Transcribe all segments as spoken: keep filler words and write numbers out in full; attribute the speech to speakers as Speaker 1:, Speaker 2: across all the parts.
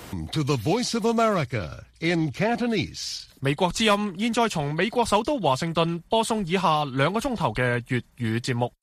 Speaker 1: To the Voice of America in Cantonese。
Speaker 2: 美國之音現在從美國首都華盛頓播送以下兩個鐘頭嘅粵語節目。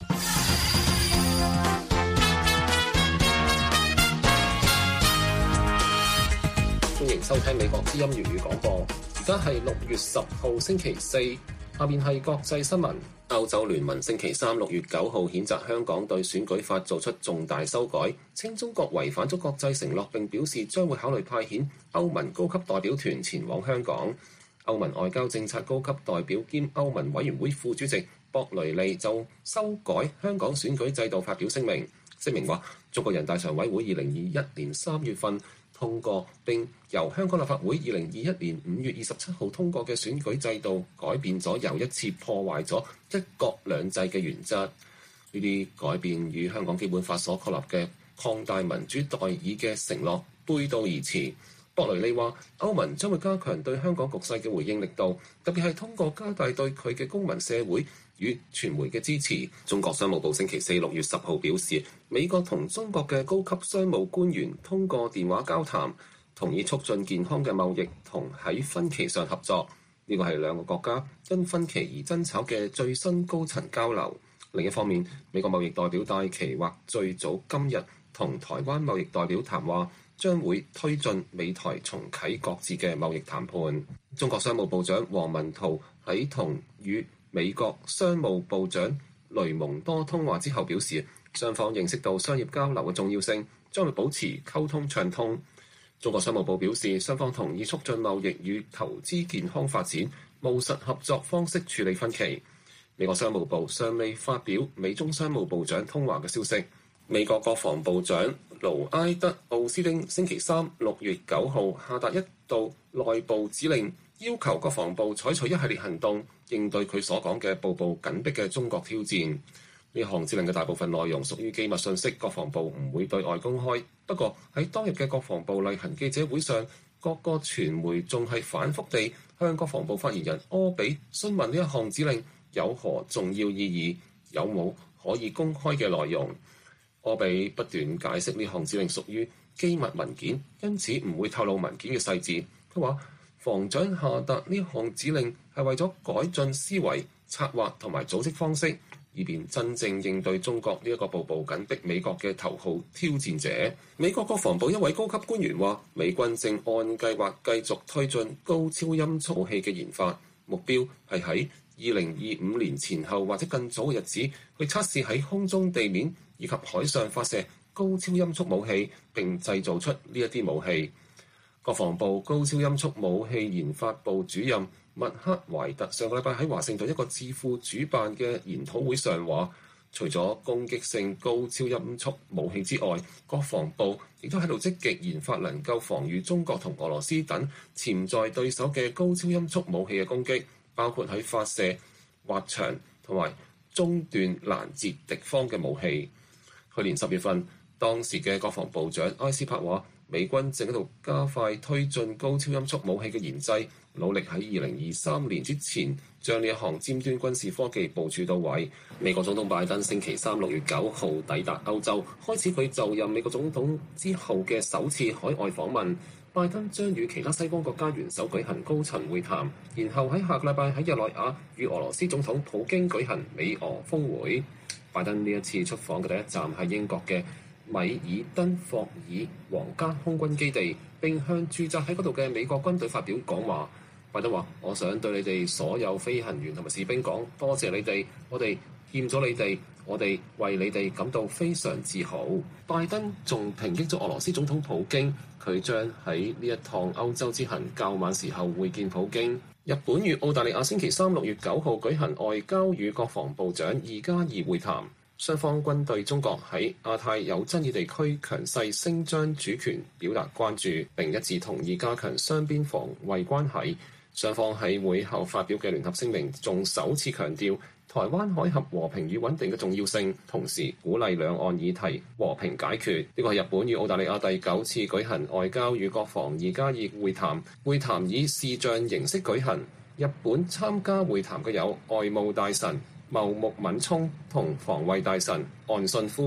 Speaker 3: 歡迎收聽美國之音粵語廣播。而家係六月十號星期四，下面係國際新聞。歐洲聯盟星期三六月九號譴責香港對選舉法做出重大修改，稱中國違反咗國際承諾，並表示將會考慮派遣歐盟高級代表團前往香港。歐盟外交政策高級代表兼歐盟委員會副主席博雷利就修改香港選舉制度發表聲明，聲明話中國人大常委會二零二一年三月份通過並由香港立法會二零二一年五月二十七號通過嘅選舉制度，改變咗又一次破壞咗一國兩制嘅原則。呢啲改變與香港基本法所確立嘅擴大民主代議嘅承諾背道而馳。博雷利話歐盟將會加強對香港局勢嘅回應力度，特別係通過加大對佢嘅公民社會與傳媒嘅支持。中國商務部星期四六月十號表示，美國同中國嘅高級商務官員通過電話交談，同意促進健康嘅貿易同喺分歧上合作。呢個係兩個國家因分歧而爭吵嘅最新高層交流。另一方面，美國貿易代表戴琪或最早今日同台灣貿易代表談話，將會推進美台重啟各自嘅貿易談判。中國商務部長王文濤喺同與美國商務部長雷蒙多通話之後表示，雙方認識到商業交流嘅重要性，將會保持溝通暢通。中國商務部表示，雙方同意促進貿易與投資健康發展，務實合作方式處理分歧。美國商務部尚未發表美中商務部長通話嘅消息。美國國防部長盧埃德奧斯汀星期三六月九號下達一道內部指令，要求國防部採取一系列行動，應對佢所講嘅步步緊迫嘅中國挑戰。呢項指令嘅大部分內容屬於機密信息，國防部唔會對外公開。不過喺當日嘅國防部例行記者會上，各個傳媒仲係反覆地向國防部發言人柯比詢問呢一項指令有何重要意義，有冇可以公開嘅內容。柯比不斷解釋呢項指令屬於機密文件，因此唔會透露文件嘅細節。佢話防長下達呢項指令係為咗改進思維、策劃同埋組織方式，以便真正應對中國呢一個步步緊迫美國嘅頭號挑戰者。美國國防部一位高級官員話，美軍正按計劃繼續推進高超音速武器嘅研發，目標係喺二零二五年前後或者更早嘅日子去測試喺空中、地面以及海上發射高超音速武器，並製造出呢一啲武器。國防部高超音速武器研發部主任麥克懷特上個禮拜喺華盛頓一個智庫主辦嘅研討會上話，除咗攻擊性高超音速武器之外，國防部亦都喺度積極研發能夠防禦中國同俄羅斯等潛在對手嘅高超音速武器嘅攻擊，包括喺發射、滑翔同埋中斷攔截敵方嘅武器。去年十月份，當時嘅國防部長埃斯珀話，美軍正喺度加快推進高超音速武器嘅研製，努力喺二零二三年之前將呢一項尖端軍事科技部署到位。美國總統拜登星期三六月九號抵達歐洲，開始佢就任美國總統之後嘅首次海外訪問。拜登將與其他西方國家元首舉行高層會談，然後喺下個禮拜喺日內瓦與俄羅斯總統普京舉行美俄峰會。拜登呢一次出訪嘅第一站係英國嘅米爾登霍爾皇家空軍基地，並向駐紮喺嗰度嘅美國軍隊發表講話。拜登話：我想對你哋所有飛行員同埋士兵講，多謝你哋，我哋欠咗你哋，我哋為你哋感到非常自豪。拜登仲抨擊咗俄羅斯總統普京，佢將喺呢一趟歐洲之行較晚時候會見普京。日本與澳大利亞星期三六月九號舉行外交與國防部長二加二會談，雙方均對中國喺亞太有爭議地區強勢聲張主權表達關注，並一致同意加強雙邊防衛關係。雙方喺會後發表嘅聯合聲明仲首次強調台灣海峽和平與穩定嘅重要性，同時鼓勵兩岸議題和平解決。呢個係日本與澳大利亞第九次舉行外交與國防二加二會談，會談以視像形式舉行。日本參加會談嘅有外務大臣茂木敏充同防衛大臣岸信夫。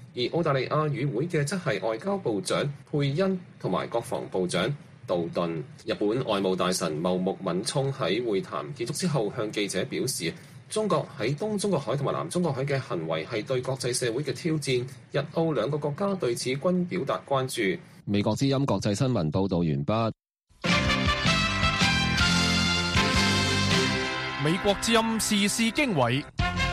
Speaker 3: 而澳大利亞與會嘅則係外交部長佩恩同埋國防部長杜頓。日本外務大臣茂木敏充喺會談結束之後向記者表示，中國喺東中國海同埋南中國海嘅行為係對國際社會嘅挑戰，日澳兩個國家對此均表達關注。美國之音國際新聞報導完畢。
Speaker 2: 美國之音時事經緯。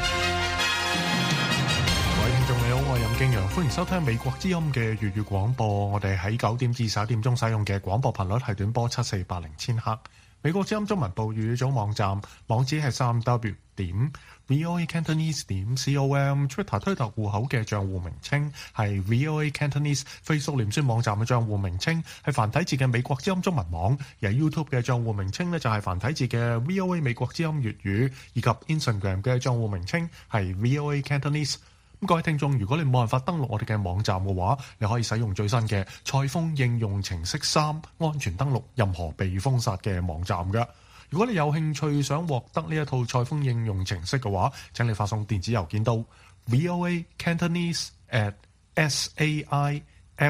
Speaker 4: 我係任敬陽，歡迎收聽美國之音嘅粵語廣播。我哋喺九點至十一點鐘使用嘅廣播頻率係短波七四八零千赫。美國之音中文部語組網站網址係三 w 點 voa cantonese 點 com。Twitter 推特戶口嘅賬戶名稱係 voa cantonese。Facebook 臉書網站嘅賬戶名稱係繁體字嘅美國之音中文網。而 YouTube 嘅賬戶名稱呢就係繁體字嘅 voa 美國之音粵語，以及 Instagram 嘅賬戶名稱係 voa cantonese。咁各位聽眾，如果你冇辦法登錄我哋嘅網站嘅話，你可以使用最新嘅賽風應用程式三，安全登錄任何被封殺嘅網站嘅。如果你有興趣想獲得呢一套賽風應用程式嘅話，請你發送電子郵件到 voa cantonese at saifeng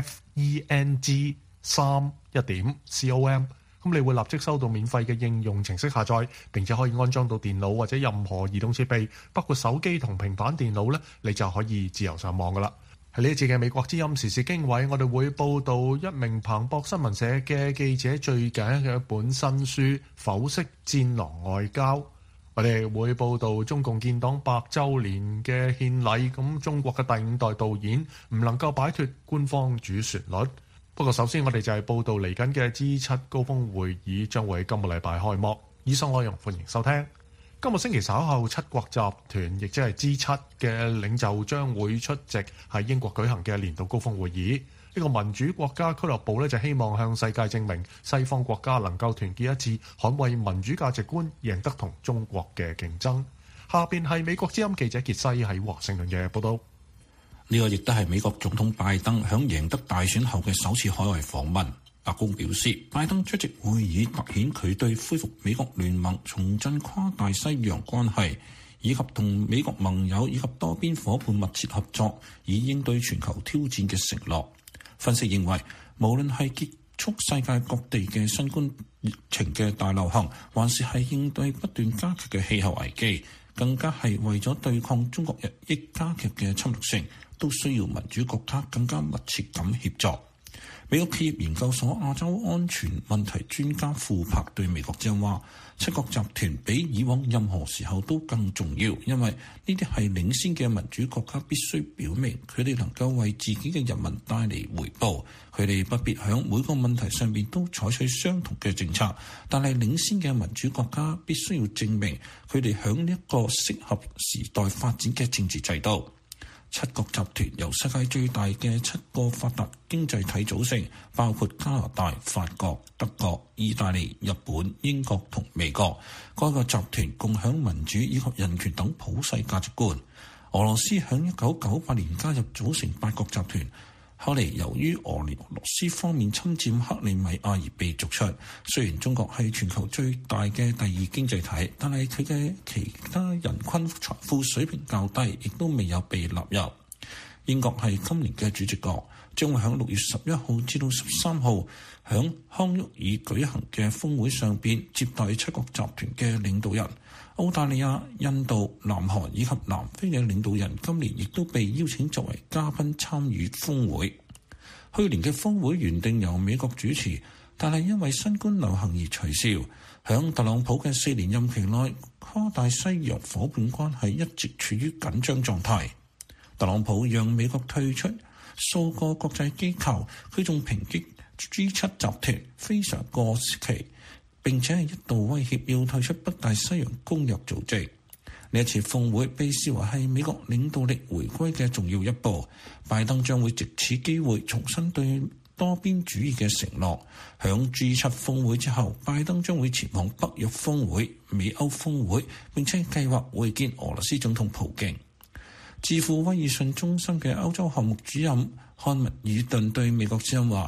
Speaker 4: 三一點 com。咁你會立即收到免費嘅應用程式下載，並且可以安裝到電腦或者任何移動設備，包括手機同平板電腦咧，你就可以自由上網噶啦。喺呢一節嘅美國之音時事經緯，我哋會報道一名彭博新聞社嘅記者最近嘅一本新書《剖析戰狼外交》。我哋會報道中共建黨百週年嘅獻禮，咁中國嘅第五代導演唔能夠擺脫官方主旋律。不過首先我哋就係報道嚟緊嘅 G 七高峰會議將會喺今個禮拜開幕。以上內容歡迎收聽。今個星期稍後，七國集團亦即係 G 七嘅領袖將會出席喺英國舉行嘅年度高峰會議。呢個民主國家俱樂部呢，就希望向世界證明西方國家能夠團結一致，捍衛民主價值觀，贏得同中國嘅競爭。下邊係美國之音記者傑西喺華盛頓嘅報道。
Speaker 5: 呢個亦都係美國總統拜登響贏得大選後嘅首次海外訪問。白宮表示，拜登出席會議凸顯佢對恢復美國聯盟、重振跨大西洋關係，以及同美國盟友以及多邊夥伴密切合作，以應對全球挑戰嘅承諾。分析認為，無論係結束世界各地嘅新冠疫情嘅大流行，還是係應對不斷加劇嘅氣候危機，更加係為咗對抗中國日益加劇嘅侵略性，都需要民主國家更加密切咁協作。美國企業研究所亞洲安全問題專家庫柏對美國之音話，七國集團比以往任何時候都更重要，因為呢啲係領先嘅民主國家必須表明佢哋能夠為自己嘅人民帶嚟回報。佢哋不必響每個問題上面都採取相同嘅政策，但係領先嘅民主國家必須要證明佢哋響呢一個適合時代發展嘅政治制度。七國集團由世界最大嘅七個發達經濟體組成，包括加拿大、法國、德國、意大利、日本、英國同美國。該個集團共享民主以及人權等普世價值觀。俄羅斯響一九九八年加入組成八國集團，後嚟由於俄羅斯方面侵佔克里米亞而被逐出。雖然中國係全球最大嘅第二經濟體，但係佢嘅其他人均財富水平較低，亦都未有被納入。英國係今年嘅主席國，將會喺六月十一號至到十三號響康沃爾舉行嘅峰會上邊接待七國集團嘅領導人。澳大利亞、印度、南韓以及南非嘅領導人今年亦都被邀請作為嘉賓參與峰會。去年嘅峰會原定由美國主持，但係因為新冠流行而取消。響特朗普嘅四年任期內，跨大西洋夥伴關係一直處於緊張狀態。特朗普讓美國退出數個國際機構，佢仲抨擊 G 七集團非常過期，並且係一度威脅要退出北大西洋公約組織。呢一次峰會被視為係美國領導力回歸嘅重要一步。拜登將會藉此機會重新對多邊主義嘅承諾。響 G 七峰會之後，拜登將會前往北約峰會、美歐峰會，並且計劃會見俄羅斯總統普京。智庫威爾遜中心嘅歐洲項目主任漢密爾頓對美國之音話，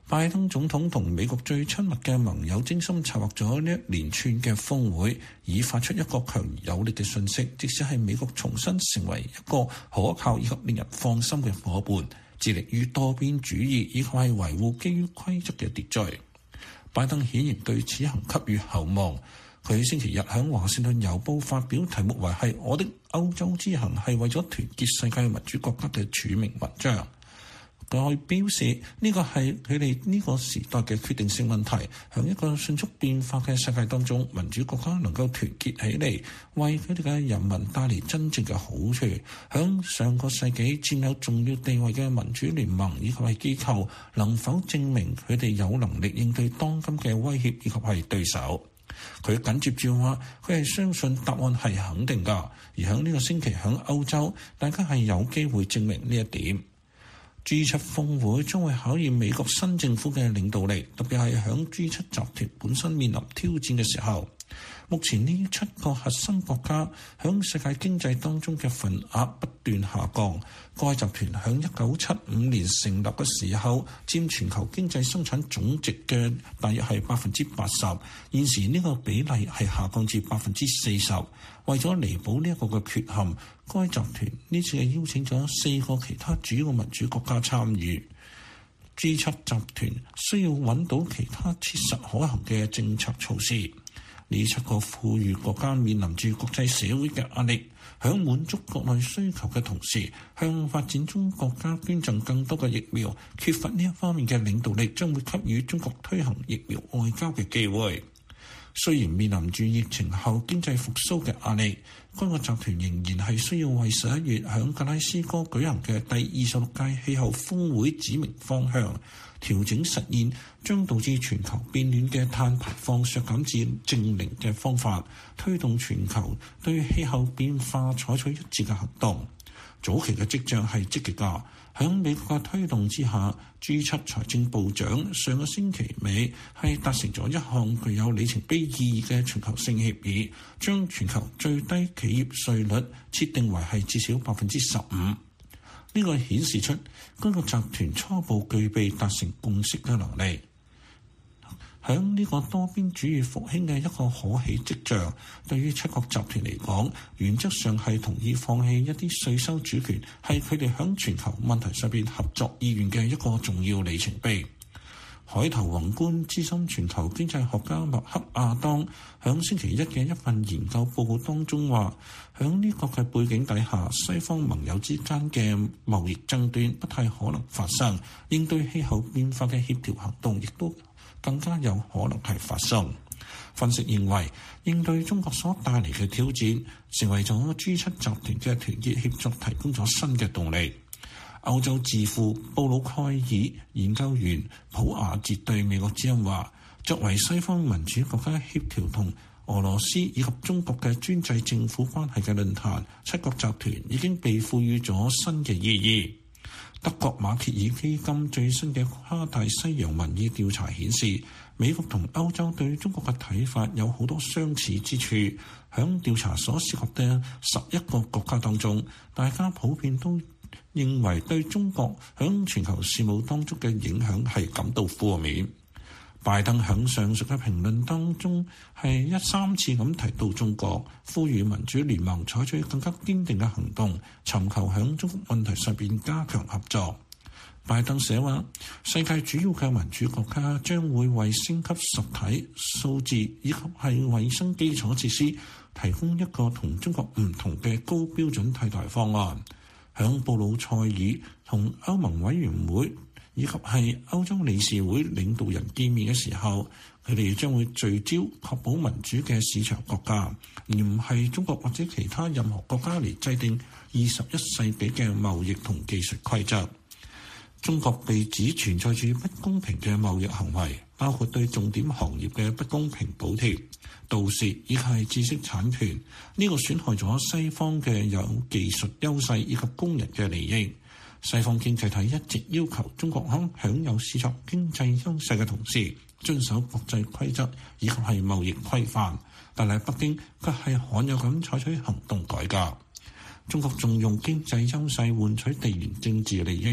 Speaker 5: 拜登總統同美國最親密嘅盟友精心策劃咗呢一連串嘅峰會，以發出一個強而有力嘅訊息，即使係美國重新成為一個可靠以及令人放心嘅夥伴，致力於多邊主義以及係維護基於規則嘅秩序。拜登顯然對此行給予厚望。佢星期日喺華盛頓郵報發表題目為係我的歐洲之行係為咗團結世界民主國家嘅署名文章。佢表示呢個係佢哋呢個時代嘅決定性問題，喺一個迅速變化嘅世界當中，民主國家能夠團結起嚟，為佢哋嘅人民帶嚟真正嘅好處。喺上個世紀佔有重要地位嘅民主聯盟以及係機構，能否證明佢哋有能力應對當今嘅威脅以及係對手？佢緊接住話，佢係相信答案係肯定㗎，而喺呢個星期喺歐洲，大家係有機會證明呢一點。G 七峰會將會考驗美國新政府嘅領導力，特別係響 G 七集團本身面臨挑戰嘅時候。目前呢七個核心國家響世界經濟當中嘅份額不斷下降。該集團響一九七五年成立嘅時候，佔全球經濟生產總值嘅大約係百分之八十，現時呢個比例係下降至百分之四十。為咗彌補呢一個嘅缺陷，該集團呢次係邀請咗四個其他主要民主國家參與。G 七集團需要揾到其他切實可行嘅政策措施。呢七個富裕國家面臨住國際社會嘅壓力，響滿足國內需求嘅同時，向發展中國家捐贈更多嘅疫苗。缺乏呢一方面嘅領導力，將會給予中國推行疫苗外交嘅機會。雖然面臨住疫情後經濟復甦嘅壓力，該個集團仍然係需要為十一月響格拉斯哥舉行嘅第二十六屆氣候峰會指明方向，調整實現將導致全球變暖嘅碳排放削減至正零嘅方法，推動全球對氣候變化採取一致嘅行動。早期嘅跡象係積極㗎。喺美國嘅推動之下 ，G 七財政部長上個星期尾係達成咗一項具有里程碑意義嘅全球性協議，將全球最低企業稅率設定為係至少百分之十五。呢個顯示出該個集團初步具備達成共識嘅能力。喺呢個多邊主義復興嘅一個可喜跡象，對於七國集團嚟講，原則上係同意放棄一啲稅收主權，係佢哋喺全球問題上邊合作意願嘅一個重要里程碑。海頭宏觀資深全球經濟學家麥克亞當喺星期一嘅一份研究報告當中話，喺呢個嘅背景底下，西方盟友之間嘅貿易爭端不太可能發生，應對氣候變化嘅協調行動亦都更加有可能係發生。分析認為，應對中國所帶嚟嘅挑戰，成為咗 G 七集團嘅團結協作提供咗新嘅動力。歐洲智庫布魯蓋爾研究員普亞哲對美國之音話，作為西方民主國家協調同俄羅斯以及中國嘅專制政府關係嘅論壇，七國集團已經被賦予咗新嘅意義。德國馬歇爾基金最新嘅跨大西洋民意調查顯示，美國同歐洲對中國嘅睇法有好多相似之處。響調查所涉及嘅十一個國家當中，大家普遍都認為對中國響全球事務當中嘅影響係感到負面。拜登響上述嘅評論當中係一三次咁提到中國，呼籲民主聯盟採取更加堅定嘅行動，尋求響中國問題上邊加強合作。拜登寫話，世界主要嘅民主國家將會為升級實體、數字以及係衛生基礎設施提供一個同中國唔同嘅高標準替代方案。響布魯塞爾同歐盟委員會以及係歐洲理事會領導人見面嘅時候，佢哋將會聚焦確保民主嘅市場國家，而唔係中國或者其他任何國家嚟制定二十一世紀嘅貿易同技術規則。中國被指存在住不公平嘅貿易行為，包括對重點行業嘅不公平補貼、盜竊以及係知識產權，呢、這個損害咗西方嘅有技術優勢以及工人嘅利益。西方經濟體一直要求中國喺享有市場經濟優勢嘅同時，遵守國際規則以及係貿易規範，但係北京卻係罕有咁採取行動改革。中國仲用經濟優勢換取地緣政治利益，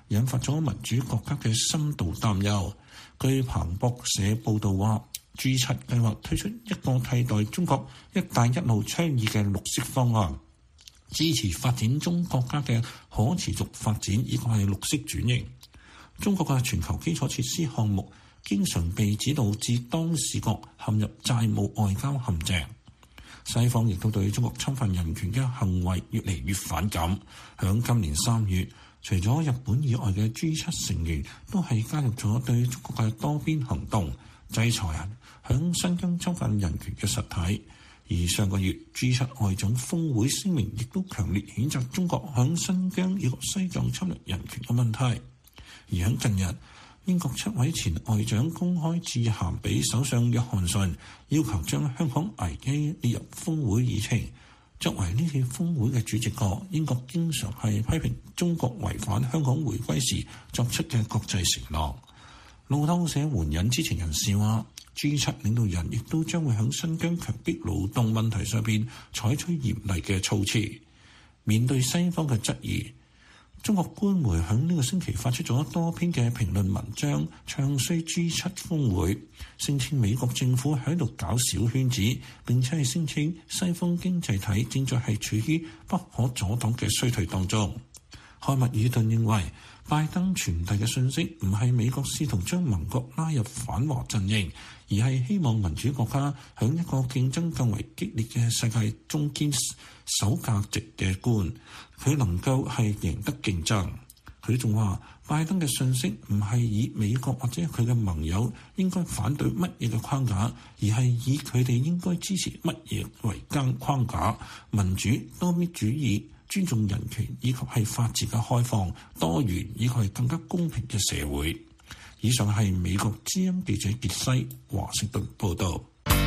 Speaker 5: 引發咗民主國家嘅深度擔憂。據彭博社報導話，G 七計劃推出一個替代中國一帶一路倡議嘅綠色方案，支持發展中國家嘅可持續發展以及係綠色轉型。中國嘅全球基礎設施項目經常被指導致當事國陷入債務外交陷阱。西方亦都對中國侵犯人權嘅行為越嚟越反感。響今年三月，除咗日本以外嘅 G 七成員都係加入咗對中國嘅多邊行動，制裁響新疆侵犯人權嘅實體。而上個月 G 七外長峰會聲明亦都強烈譴責中國響新疆以及西藏侵略人權嘅問題。而喺近日，英國七位前外長公開致函俾首相約翰遜，要求將香港危機列入峰會議程。作為呢次峰會嘅主席國，英國經常係批評中國違反香港回歸時作出嘅國際承諾。路透社援引知情人士話，G 七領導人亦都將會喺新疆強迫勞動問題上邊採取嚴厲嘅措辭。面對西方嘅質疑，中國官媒喺呢個星期發出咗多篇嘅評論文章，唱衰 G 七峰會，聲稱美國政府喺度搞小圈子，並且係聲稱西方經濟體正在係處於不可阻擋嘅衰退當中。漢密爾頓認為，拜登傳遞嘅訊息唔係美國試圖將盟國拉入反華陣營，而係希望民主國家喺一個競爭更為激烈嘅世界中堅守價值嘅觀，佢能夠係贏得競爭。佢仲話，拜登嘅訊息唔係以美國或者佢嘅盟友應該反對乜嘢嘅框架，而係以佢哋應該支持乜嘢為根框架：民主、多邊主義、尊重人權以及係法治嘅開放、多元以及係更加公平嘅社會。以上係美國之音記者傑西華盛頓報道。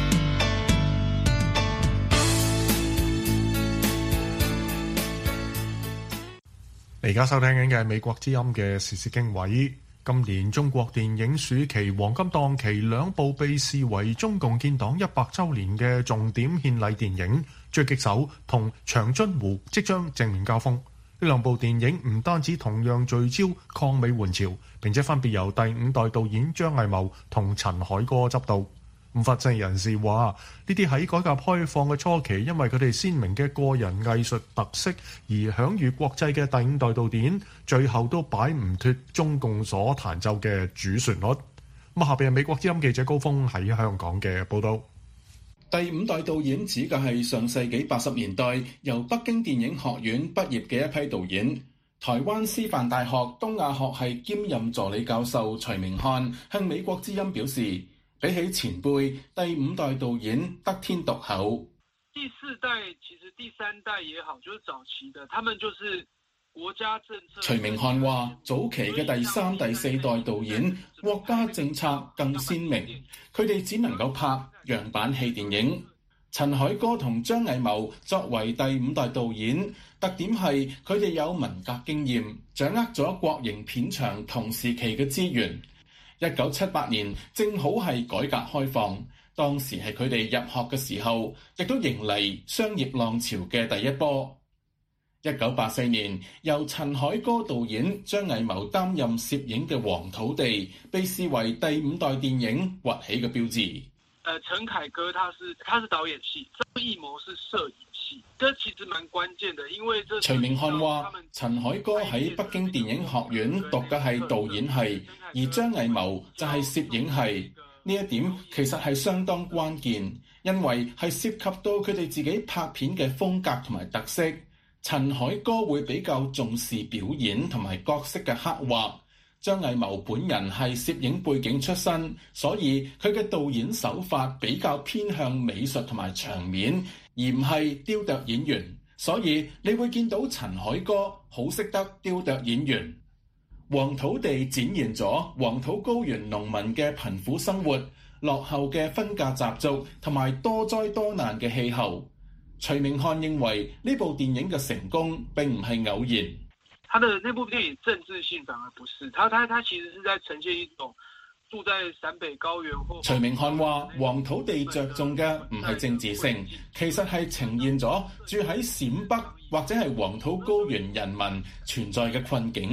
Speaker 4: 你而家收聽緊嘅係美國之音嘅時事經緯。今年中國電影暑期黃金檔期，兩部被視為中共建黨一百週年嘅重點獻禮電影《狙擊手》同《長津湖》即將正面交鋒。呢兩部電影唔單止同樣聚焦抗美援朝，並且分別由第五代導演張藝謀同陳凱歌執導。咁分析人士話，呢啲喺改革開放嘅初期，因為佢哋鮮明嘅個人藝術特色而享譽國際嘅第五代導演，最後都擺唔脫中共所彈奏嘅主旋律。咁下邊係美國之音記者高峰喺香港嘅報導。
Speaker 6: 第五代導演指嘅係上世紀八十年代由北京電影學院畢業嘅一批導演。台灣師範大學東亞學系兼任助理教授徐明漢向美國之音表示，比起前輩，第五代導演得天獨厚。
Speaker 7: 第四代其實第三代也好，就是早期的，他們就是國家政策。
Speaker 6: 徐明漢話：早期嘅第三、第四代導演，國家政策更鮮明，佢哋只能夠拍樣板戲電影。陳凱歌同張藝謀作為第五代導演，特點係佢哋有文革經驗，掌握咗國營片場同時期嘅資源。一九七八年正好係改革開放，當時係佢哋入學嘅時候，亦都迎嚟商業浪潮嘅第一波。一九八四年，由陳凱歌導演、張藝謀擔任攝影嘅《黃土地》，被視為第五代電影崛起嘅標誌。
Speaker 7: 呃，陳凱歌他是他是導演系，張藝謀是攝影系，這其實蠻關鍵的，因為這
Speaker 6: 徐明漢話，陳凱歌喺北京電影學院讀嘅係導演系，而張藝謀就係攝影系。呢一點其實係相當關鍵，因為係涉及到佢哋自己拍片嘅風格同埋特色。陳凱歌會比較重視表演同埋角色嘅刻畫。張藝謀本人係攝影背景出身，所以佢嘅導演手法比較偏向美術同埋場面，而唔係雕琢演員。所以你會見到陳凱歌好識得雕琢演員。黃土地展現咗黃土高原農民嘅貧苦生活、落後嘅婚嫁習俗同埋多災多難嘅氣候。徐明漢認為呢部電影嘅成功並唔係偶然。
Speaker 7: 他的那部電影政治性反而不是，他他他其實是在呈現一種住在陝北高原或。
Speaker 6: 徐明漢話：黃土地着重嘅唔係政治性，其實係呈現咗住喺陝北或者係黃土高原人民存在嘅困境，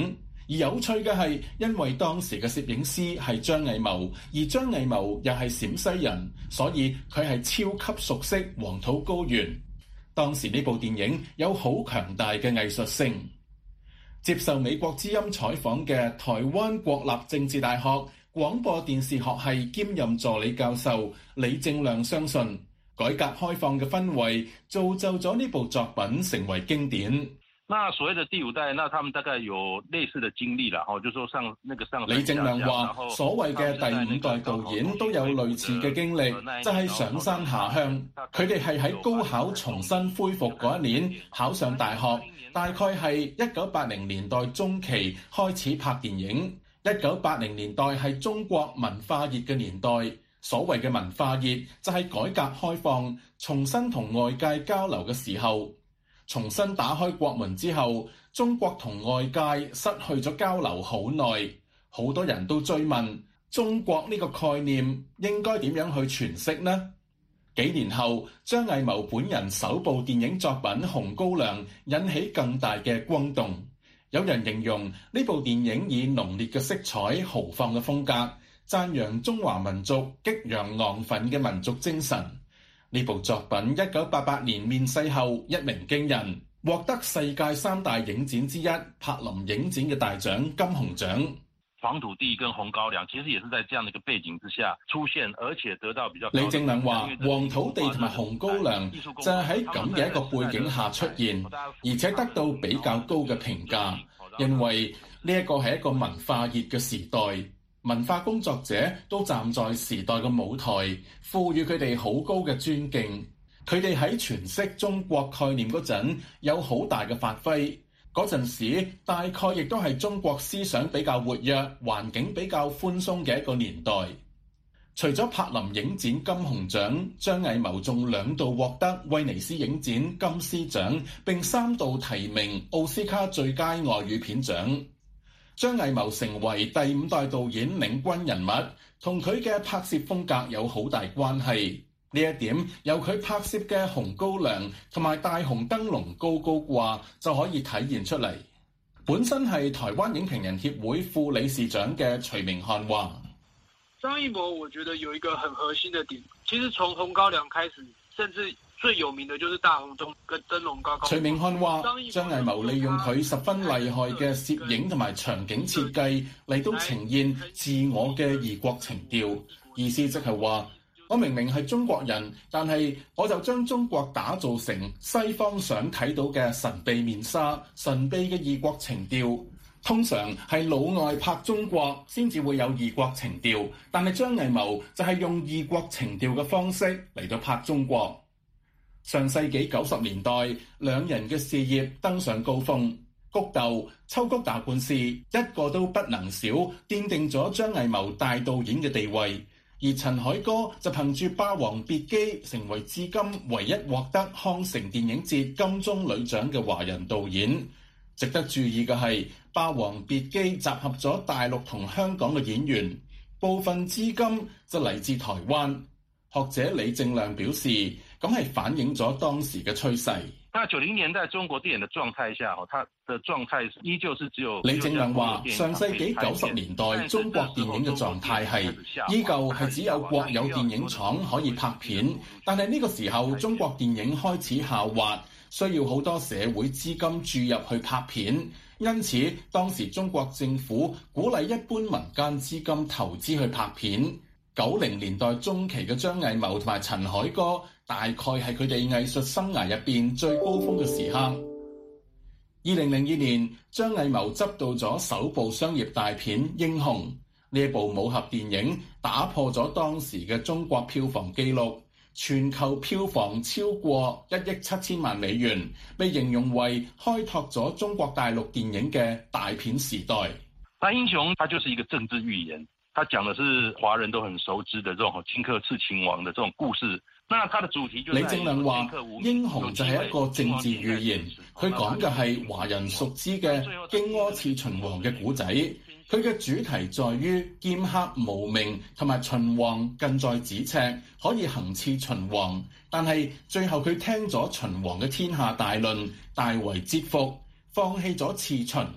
Speaker 6: 而有趣嘅係，因為當時嘅攝影師係張藝謀，而張藝謀又係陝西人，所以佢係超級熟悉黃土高原。當時呢部電影有好強大嘅藝術性。接受美國之音採訪嘅台灣國立政治大學廣播電視學系兼任助理教授李正亮相信，改革開放嘅氛圍造就咗呢部作品成為經典。
Speaker 8: 那所謂的第五代，那他們大概有類似的經歷啦，哦，就說上那個上。
Speaker 6: 李正亮話：所謂嘅第五代導演都有類似嘅經歷，就係上山下鄉。佢哋係喺高考重新恢復嗰一年考上大學，大概係一九八零年代中期開始拍電影。一九八零年代係中國文化熱嘅年代，所謂嘅文化熱就係改革開放、重新同外界交流嘅時候。重新打開國門之後，中國同外界失去咗交流好耐，好多人都追問中國呢個概念應該點樣去詮釋呢？幾年後，張藝謀本人首部電影作品《紅高粱》引起更大嘅轟動。有人形容呢部電影以濃烈嘅色彩、豪放嘅風格，讚揚中華民族激揚昂奮嘅民族精神。呢部作品一九八八年面世後一鳴驚人，獲得世界三大影展之一柏林影展嘅大獎金熊獎。
Speaker 8: 黃土地跟紅高粱其實也是在這樣的一個背景之下出現，而且得到比較。
Speaker 6: 李正亮話：黃土地同埋紅高粱就係喺咁嘅一個背景下出現，而且得到比較高嘅評價，因為呢一個係一個文化熱嘅時代。文化工作者都站在時代嘅舞台，賦予佢哋好高嘅尊敬。佢哋喺詮釋中國概念嗰陣有好大嘅發揮。嗰陣時大概亦都係中國思想比較活躍、環境比較寬鬆嘅一個年代。除咗柏林影展金熊獎，張藝謀仲兩度獲得威尼斯影展金獅獎，並三度提名奧斯卡最佳外語片獎。張藝謀成為第五代導演領軍人物，同佢嘅拍攝風格有好大關係。呢一點由佢拍攝嘅《紅高粱》同埋《大紅燈籠高高掛》就可以體現出嚟。本身係台灣影評人協會副理事長嘅徐明漢話：
Speaker 7: 張藝謀，我覺得有一個很核心的點，其實從《紅高粱》開始，甚至最有名的就是大紅燈跟燈籠高高。
Speaker 6: 徐明漢話：張藝謀利用佢十分厲害嘅攝影同埋場景設計嚟到呈現自我嘅異國情調，意思即係話，我明明係中國人，但係我就將中國打造成西方想睇到嘅神秘面紗、神秘嘅異國情調。通常係老外拍中國先至會有異國情調，但係張藝謀就係用異國情調嘅方式嚟到拍中國。上世紀九十年代，兩人嘅事業登上高峰，谷竇、秋菊打官司一個都不能少，奠定咗張藝謀大導演嘅地位。而陳凱歌就憑住《霸王別姬》成為至今唯一獲得康城電影節金棕櫚獎嘅華人導演。值得注意嘅係，《霸王別姬》集合咗大陸同香港嘅演員，部分資金就嚟自台灣。學者李正亮表示，咁係反映咗當時嘅趨勢。
Speaker 8: 那九零年代中國電影的狀態下，它的狀態依舊是只有。
Speaker 6: 李正亮話：上世紀九十年代中國電影嘅狀態係依舊係只有國有電影廠可以拍片，但係呢個時候中國電影開始下滑，需要好多社會資金注入去拍片，因此當時中國政府鼓勵一般民間資金投資去拍片。九零年代中期嘅張藝謀同埋陳凱歌，大概係佢哋藝術生涯入邊最高峰嘅時刻。二零零二年，張藝謀執導咗首部商業大片《英雄》，呢一部武俠電影打破咗當時嘅中國票房紀錄，全球票房超過一億七千萬美元，被形容為開拓咗中國大陸電影嘅大片時代。
Speaker 8: 那英雄，它就是一個政治寓言。他講的是華人都很熟知的這種荊軻刺秦王的這種故事。那他的主題就李正亮話：英雄就係一個政治寓言，佢講嘅係華人熟知嘅荊軻刺秦王嘅古仔。佢嘅主題在於劍客無名同埋秦王近在咫尺，可以行刺秦王。但係最後佢聽咗秦王嘅天下大論，大為折服，放棄咗刺秦。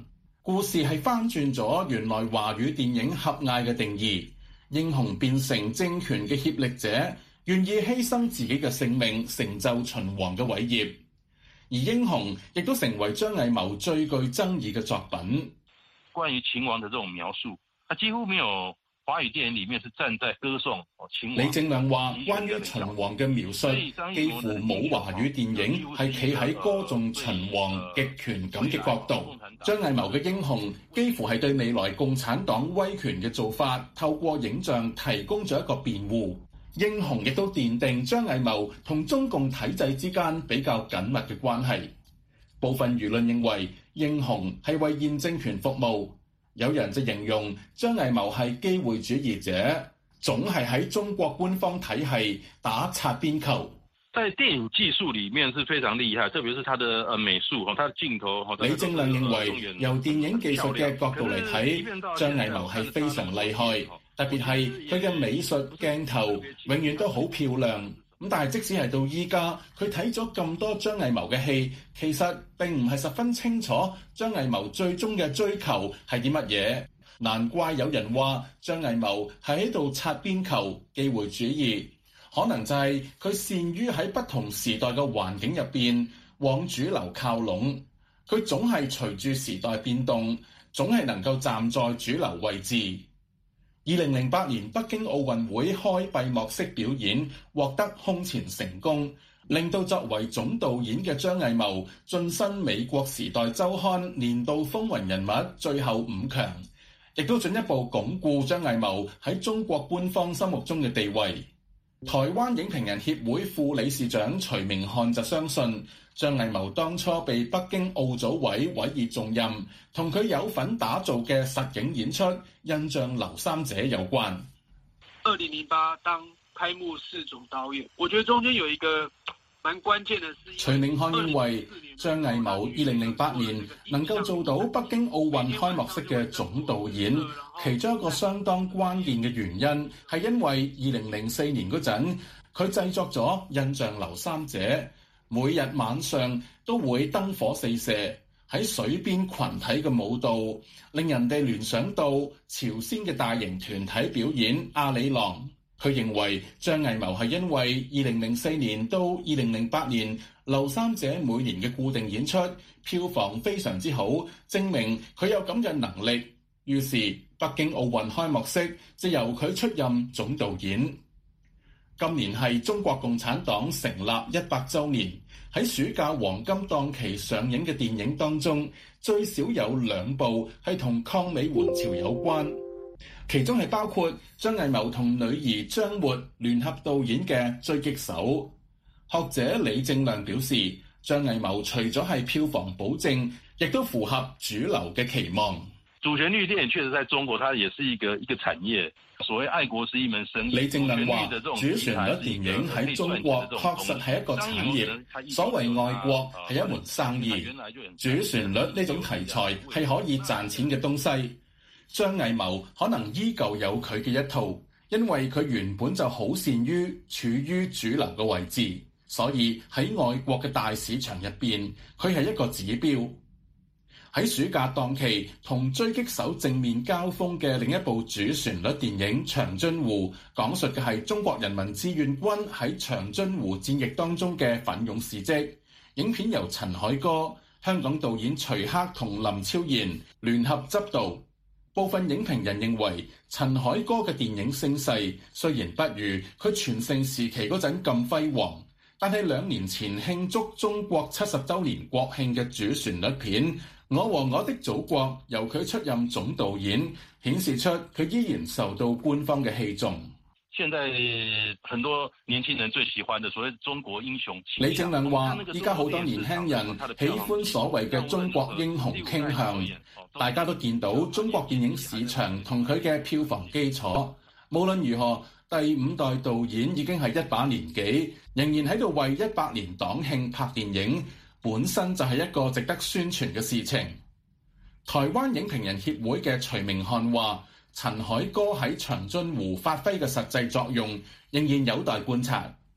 Speaker 6: 故事係翻轉咗原來華語電影狹隘嘅定義，英雄變成政權嘅協力者，願意犧牲自己嘅性命，成就秦王嘅偉業。而英雄亦都成為張藝謀最具爭議嘅作品。
Speaker 8: 關於秦王的這種描述，他幾乎沒有華語電影裡面是站在歌頌秦王。
Speaker 6: 李正亮話：關於秦王嘅描述，幾乎冇華語電影係企喺歌頌秦王極權咁嘅角度。張藝謀嘅英雄幾乎係對未來共產黨威權嘅做法，透過影像提供咗一個辯護。英雄亦都奠定張藝謀同中共體制之間比較緊密嘅關係。部分輿論認為英雄係為現政權服務，有人就形容張藝謀係機會主義者，總係喺中國官方體系打擦邊球。
Speaker 8: 在電影技術裡面是非常厲害，特別是他的呃美術，他的鏡頭。
Speaker 6: 李正亮認為由電影技術嘅角度嚟睇，張藝謀係非常厲害，特別係佢嘅美術鏡頭永遠都好漂亮。咁但係即使係到依家，佢睇咗咁多張藝謀嘅戲，其實並唔係十分清楚張藝謀最終嘅追求係啲乜嘢。難怪有人話張藝謀係喺度擦邊球，機會主義，可能就係佢善於喺不同時代嘅環境入邊往主流靠攏。佢總係隨住時代變動，總係能夠站在主流位置。二零零八年北京奧運會開閉幕式表演獲得空前成功，令到作為總導演嘅張藝謀晉身美國時代週刊年度風雲人物最後五強，亦都進一步鞏固張藝謀喺中國官方心目中嘅地位。台灣影評人協會副理事長徐明漢就相信張藝謀當初被北京奧組委委以重任，同佢有份打造嘅實景演出《印象劉三姐》有關。
Speaker 7: 二零零八當開幕式總導演，我覺得中間有一個蠻關鍵的事。
Speaker 6: 徐明漢認為張藝謀二零零八年能夠做到北京奧運開幕式嘅總導演，其中一個相當關鍵嘅原因係因為二零零四年嗰陣佢製作咗《印象劉三姐》，每日晚上都會燈火四射，喺水邊群體嘅舞蹈，令人哋聯想到朝鮮嘅大型團體表演阿里郎。佢認為張藝謀係因為二零零四年到二零零八年劉三姐每年嘅固定演出票房非常之好，證明佢有咁嘅能力。於是北京奧運開幕式就由佢出任總導演。今年係中國共產黨成立一百週年，喺暑假黃金檔期上映嘅電影當中，最少有兩部係同抗美援朝有關。其中係包括張藝謀同女兒張沫聯合導演嘅《狙擊手》。學者李正亮表示，張藝謀除咗係票房保證，亦都符合主流嘅期望。
Speaker 8: 主旋律電影確實在中國，它也是一個一個產業。所謂愛國是一門生意。
Speaker 6: 李正亮話：主旋律電影喺中國確實係一個產業。所謂愛國係一門生意，主旋律呢種題材係可以賺錢嘅東西。張藝謀可能依舊有佢嘅一套，因為佢原本就好善於處於主流嘅位置，所以喺外國嘅大市場入邊，佢係一個指標。喺暑假檔期同狙擊手正面交鋒嘅另一部主旋律電影《長津湖》，講述嘅係中國人民志願軍喺長津湖戰役當中嘅奮勇事蹟。影片由陳凱歌、香港導演徐克同林超賢聯合執導。部分影評人認為陳凱歌嘅電影聲勢雖然不如佢全盛時期嗰陣咁輝煌，但係兩年前慶祝中國七十週年國慶嘅主旋律片《我和我的祖國》由佢出任總導演，顯示出佢依然受到官方嘅器重。
Speaker 8: 現在很多年輕人最喜歡的所謂中國英雄。
Speaker 6: 李正亮話：依家好多年輕人喜歡所謂嘅中國英雄傾向，大家都見到中國電影市場同佢嘅票房基礎。無論如何，第五代導演已經係一把年紀，仍然喺度為一百年黨慶拍電影，本身就係一個值得宣傳嘅事情。台灣影評人協會嘅徐明漢話：陳凱歌喺長津湖發揮嘅實際作用仍然有待觀察。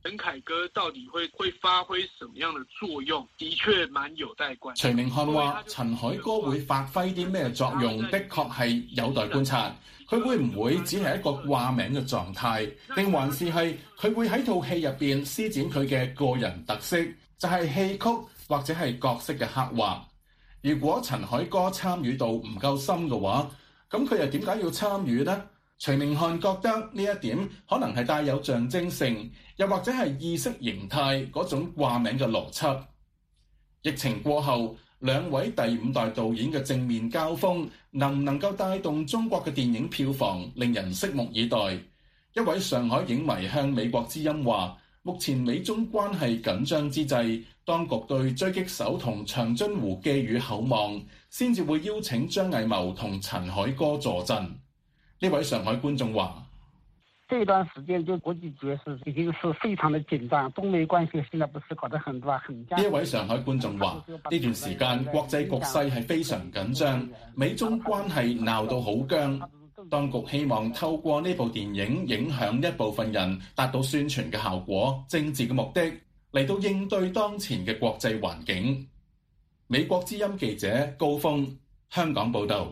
Speaker 7: 陳凱歌到底會會發揮什麼樣的作用，的確蠻有待觀察。
Speaker 6: 徐明漢話：陳凱歌會發揮啲咩作用，的確係有待觀察。佢會唔會只係一個掛名嘅狀態，定還是係佢會喺套戲入邊施展佢嘅個人特色，就係戲曲或者係角色嘅刻畫。如果陳凱歌參與度唔夠深嘅話，咁佢又點解要參與呢？徐明漢覺得呢一點可能係帶有象徵性，又或者係意識形態嗰種掛名嘅邏輯。疫情過後，兩位第五代導演嘅正面交鋒，能唔能夠帶動中國嘅電影票房，令人拭目以待。一位上海影迷向美國之音話：目前美中關係緊張之際，當局對狙擊手同長津湖寄予厚望，先至會邀請張藝謀同陳凱歌助陣。呢位上海觀眾話：
Speaker 9: 這段時間就國際局勢已經是非常的緊張，中美關係現在不是搞得很亂很僵。
Speaker 6: 呢位上海觀眾話：呢段時間國際局勢係非常緊張，美中關係鬧到好僵。當局希望透過呢部電影影響一部分人，達到宣傳嘅效果、政治嘅目的，嚟到應對當前嘅國際環境。美國之音記者高峰，香港報導。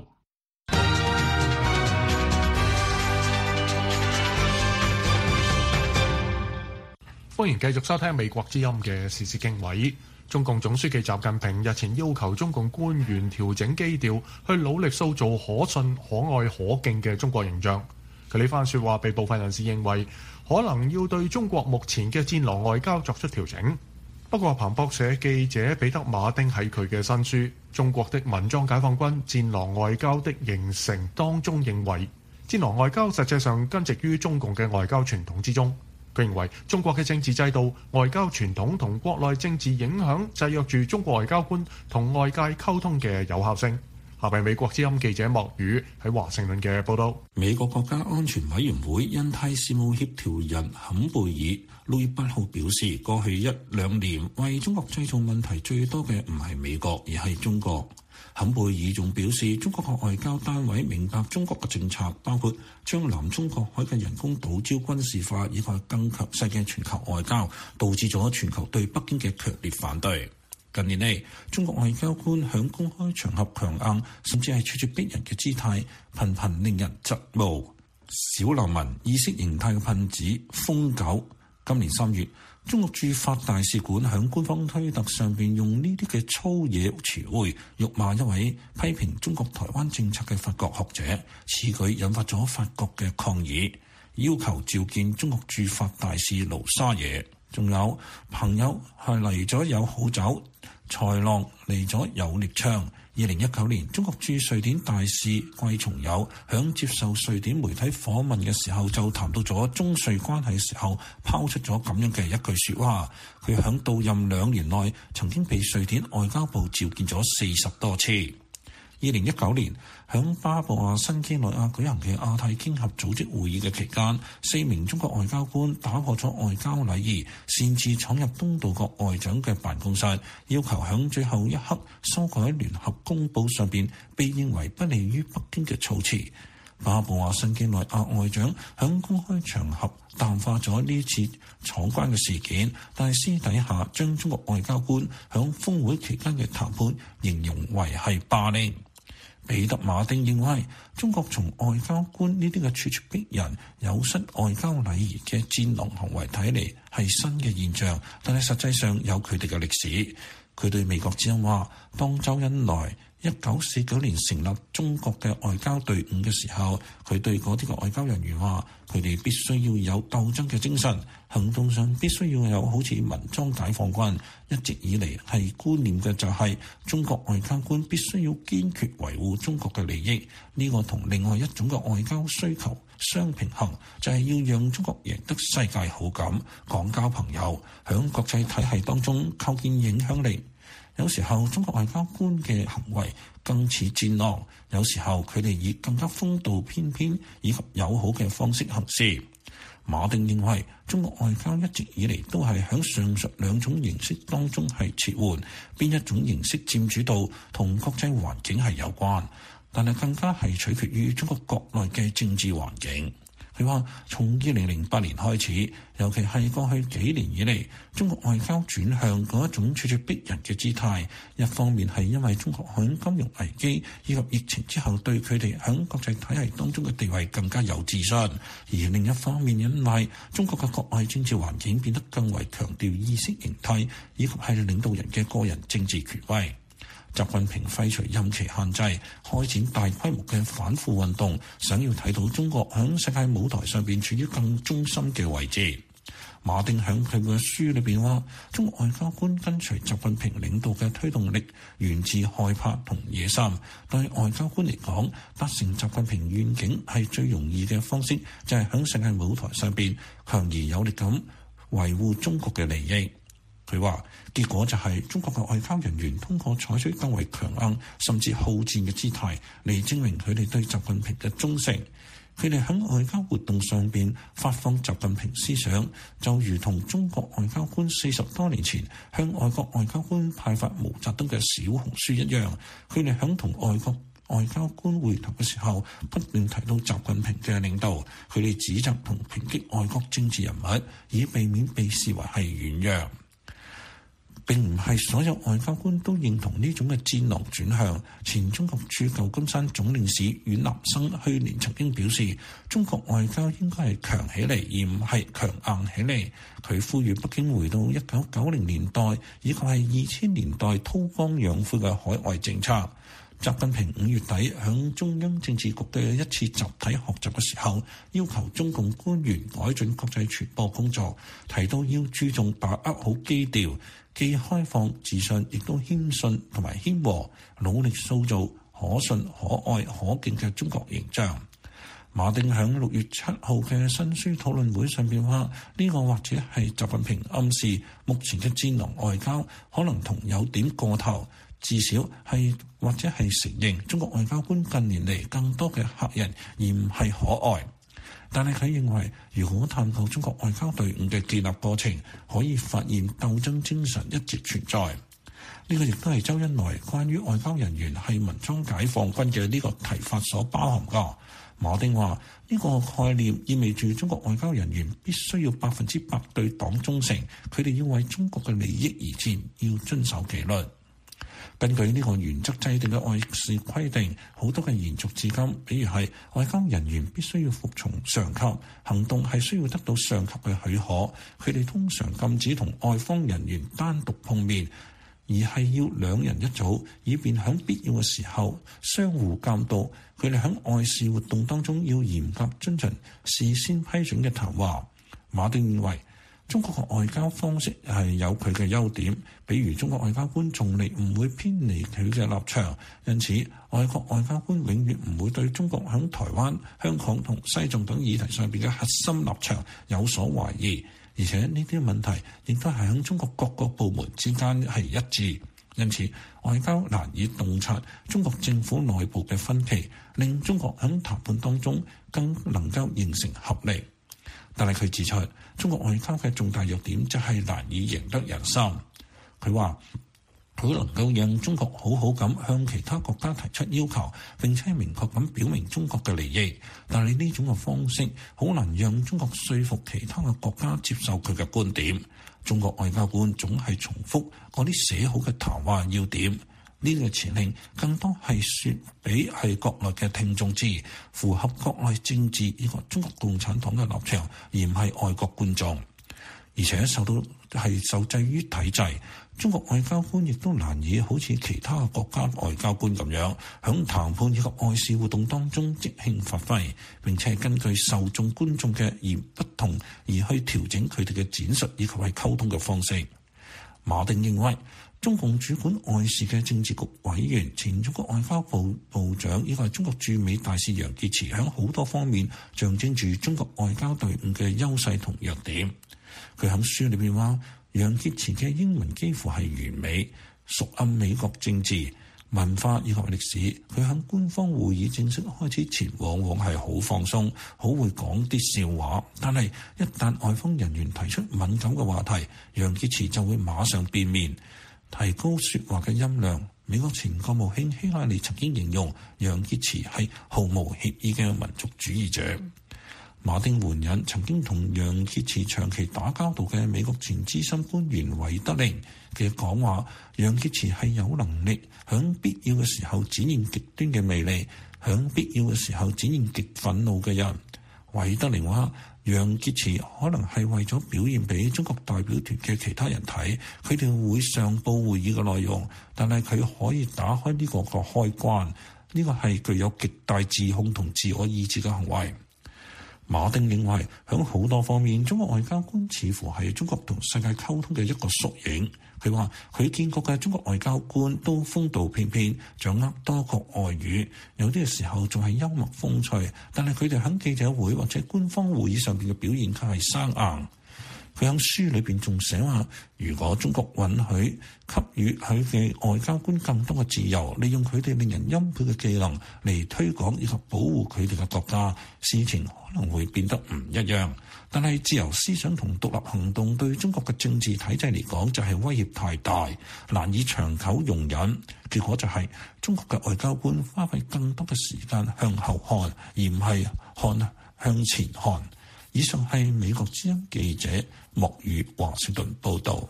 Speaker 4: 歡迎繼續收聽美國之音嘅時事經緯。中共總書記習近平日前要求中共官員調整基調，去努力塑造可信、可愛、可敬嘅中國形象。佢呢番說話被部分人士認為可能要對中國目前嘅戰狼外交作出調整。不過彭博社記者彼得馬丁喺佢嘅新書《中國的武裝解放軍戰狼外交的形成》當中認為，戰狼外交實際上根植於中共嘅外交傳統之中。佢認為中國嘅政治制度、外交傳統同國內政治影響制約住中國外交官同外界溝通嘅有效性。下邊美國之音記者莫宇喺華盛頓嘅報道。
Speaker 5: 美國國家安全委員會印太事務協調人坎貝爾六月八號表示，過去一兩年為中國製造問題最多嘅唔係美國，而係中國。坎貝爾仲表示，中國嘅外交單位明白中國嘅政策，包括將南中國海嘅人工島礁軍事化，以及更強勢嘅全球外交，導致咗全球對北京嘅強烈反對。近年嚟，中國外交官響公開場合強硬，甚至係咄咄逼人嘅姿態，頻頻令人側目。小流氓意識形態嘅噴子瘋狗。今年三月，中國駐法大使館響官方推特上邊用呢啲嘅粗野詞彙辱罵一位批評中國台灣政策嘅法國學者，此舉引發咗法國嘅抗議，要求召見中國駐法大使盧沙野。仲有朋友係嚟咗有好酒，豺狼嚟咗有獵槍。二零一九年，中國駐瑞典大使季松友響接受瑞典媒體訪問嘅時候，就談到咗中瑞關係嘅時候，拋出咗咁樣嘅一句説話。佢響到任兩年內，曾經被瑞典外交部召見咗四十多次。二零一九年，響巴布亞新幾內亞舉行嘅亞太經合組織會議嘅期間，四名中國外交官打破咗外交禮儀，擅自闖入東道國外長嘅辦公室，要求響最後一刻修改聯合公報上邊被認為不利於北京嘅措辭。巴布亞新幾內亞外長響公開場合淡化咗呢次闖關嘅事件，但係私底下將中國外交官響峰會期間嘅談判形容為係霸凌。彼得馬丁認為，中國從外交官呢啲嘅咄咄逼人、有失外交禮儀嘅戰狼行為睇嚟係新嘅現象，但係實際上有佢哋嘅歷史。佢對美國之音話，當周恩來一九四九年成立中國嘅外交隊伍嘅時候，佢對嗰啲嘅外交人員話，佢哋必須要有鬥爭嘅精神，行動上必須要有好似武裝解放軍。一直以嚟係觀念嘅就係、是、中國外交官必須要堅決維護中國嘅利益。呢、這個同另外一種嘅外交需求相平衡，就係、是、要讓中國贏得世界好感，廣交朋友，響國際體系當中構建影響力。有時候中國外交官嘅行為更似戰狼，有時候佢哋以更加風度翩翩以及友好嘅方式行事。馬丁認為，中國外交一直以嚟都係喺上述兩種形式當中係切換，邊一種形式佔主導同國際環境係有關，但係更加係取決於中國國內嘅政治環境。 佢話從二零零八年開始，尤其係過去幾年以嚟，中國外交轉向嗰一種處處逼人嘅姿態。一方面係因為中國喺金融危機以及疫情之後對佢哋喺國際體系當中嘅地位更加有自信，而另一方面因為中國嘅國內政治環境變得更為強調意識形態以及係領導人嘅個人政治權威。習近平廢除任期限制，開展大規模嘅反腐運動，想要睇到中國喺世界舞台上邊處於更中心嘅位置。馬丁喺佢嘅書裏邊話，中國外交官跟隨習近平領導嘅推動力源自害怕同野心。對外交官嚟講，達成習近平願景係最容易嘅方式，就係喺世界舞台上邊強而有力咁維護中國嘅利益。佢話結果就係中國嘅外交人員通過採取更為強硬甚至好戰嘅姿態嚟證明佢哋對習近平嘅忠誠。佢哋喺外交活動上邊發放習近平思想，就如同中國外交官四十多年前向外國外交官派發毛澤東嘅小紅書一樣。佢哋喺同外國外交官會談嘅時候，不斷提到習近平嘅領導。佢哋指責同抨擊外國政治人物，以避免被視為係軟弱。並唔係所有外交官都認同呢種嘅戰狼轉向。前中國駐舊金山總領事阮南生去年曾經表示，中國外交應該係強起嚟，而唔係強硬起嚟。佢呼籲北京回到一九九零年代以及係二千年代韜光養晦嘅海外政策。習近平五月底響中央政治局嘅一次集體學習嘅時候，要求中共官員改進國際傳播工作，提到要注重把握好基調，既開放自信，亦都謙遜同埋謙和，努力塑造可信、可愛、可敬嘅中國形象。馬丁響六月七號嘅新書討論會上邊話，呢個或者係習近平暗示目前嘅戰狼外交可能同有點過頭。至少係或者係承認中國外交官近年嚟更多嘅嚇人，而唔係可愛。但係佢認為，如果探究中國外交隊伍嘅建立過程，可以發現鬥爭精神一直存在。呢、這個亦都係周恩來關於外交人員係文裝解放軍嘅呢個提法所包含㗎。馬丁話：呢、這個概念意味住中國外交人員必須要百分之百對黨忠誠，佢哋要為中國嘅利益而戰，要遵守紀律。根據呢個原則制定嘅外事規定，好多嘅延續至今，比如係外交人員必須要服從上級，行動係需要得到上級嘅許可，佢哋通常禁止同外方人員單獨碰面，而係要兩人一組，以便喺必要嘅時候相互監督。佢哋喺外事活動當中要嚴格遵循事先批准嘅談話。馬丁認為，中國嘅外交方式係有佢嘅優點，比如中國外交官從嚟唔會偏離佢嘅立場，因此外國外交官永遠唔會對中國喺台灣、香港同西藏等議題上邊嘅核心立場有所懷疑，而且呢啲問題亦都係喺中國各個部門之間係一致，因此外交難以洞察中國政府內部嘅分歧，令中國喺談判當中更能夠形成合力。但係佢指出，中國外交嘅重大弱點就係難以贏得人心。佢話佢能夠讓中國好好咁向其他國家提出要求，並且明確咁表明中國嘅利益，但係呢種嘅方式好難讓中國說服其他嘅國家接受佢嘅觀點。中國外交官總係重複嗰啲寫好嘅談話要點。呢個辭令更多係説俾係國內嘅聽眾知，符合國內政治呢個中國共產黨嘅立場，而唔係外國觀眾。而且受到係受制於體制，中國外交官亦都難以好似其他國家外交官咁樣，響談判以及外事活動當中即興發揮，並且根據受眾觀眾嘅而不同而去調整佢哋嘅展述以及係溝通嘅方式。馬丁認為，中共主管外事嘅政治局委員、前中國外交部部長，以及中國駐美大使楊潔篪，喺好多方面象徵住中國外交隊伍嘅優勢同弱點。佢喺書裏邊話，楊潔篪嘅英文幾乎係完美，熟諳美國政治、文化以及歷史。佢喺官方會議正式開始前，往往係好放鬆，好會講啲笑話。但係一旦外方人員提出敏感嘅話題，楊潔篪就會馬上變面，提高説話嘅音量。美國前國務卿希拉里曾經形容楊潔篪係毫無協議嘅民族主義者。 馬丁援引曾經同楊潔篪長期打交道嘅美國前資深官員韋德寧嘅講話，楊潔篪係有能力響必要嘅時候展現極端嘅魅力，響必要嘅時候展現極憤怒嘅人。韋德寧話，楊潔篪可能係為咗表現俾中國代表團嘅其他人睇，佢哋會上報會議嘅內容，但係佢可以打開呢個個開關，呢個係具有極大自控同自我意志嘅行為。馬丁認為，喺好多方面，中國外交官似乎係中國同世界溝通嘅一個縮影。佢話：佢見過嘅中國外交官都風度翩翩，掌握多國外語，有啲嘅時候仲係幽默風趣，但係佢哋喺記者會或者官方會議上邊嘅表現卻係生硬。佢喺書裏邊仲寫話，如果中國允許給予佢嘅外交官更多嘅自由，利用佢哋令人欽佩嘅技能嚟推廣以及保護佢哋嘅國家，事情可能會變得唔一樣。但係自由思想同獨立行動對中國嘅政治體制嚟講就係威脅太大，難以長久容忍。結果就係中國嘅外交官花費更多嘅時間向後看，而唔係看向前看。以上係美國之音記者莫宇華盛頓報導。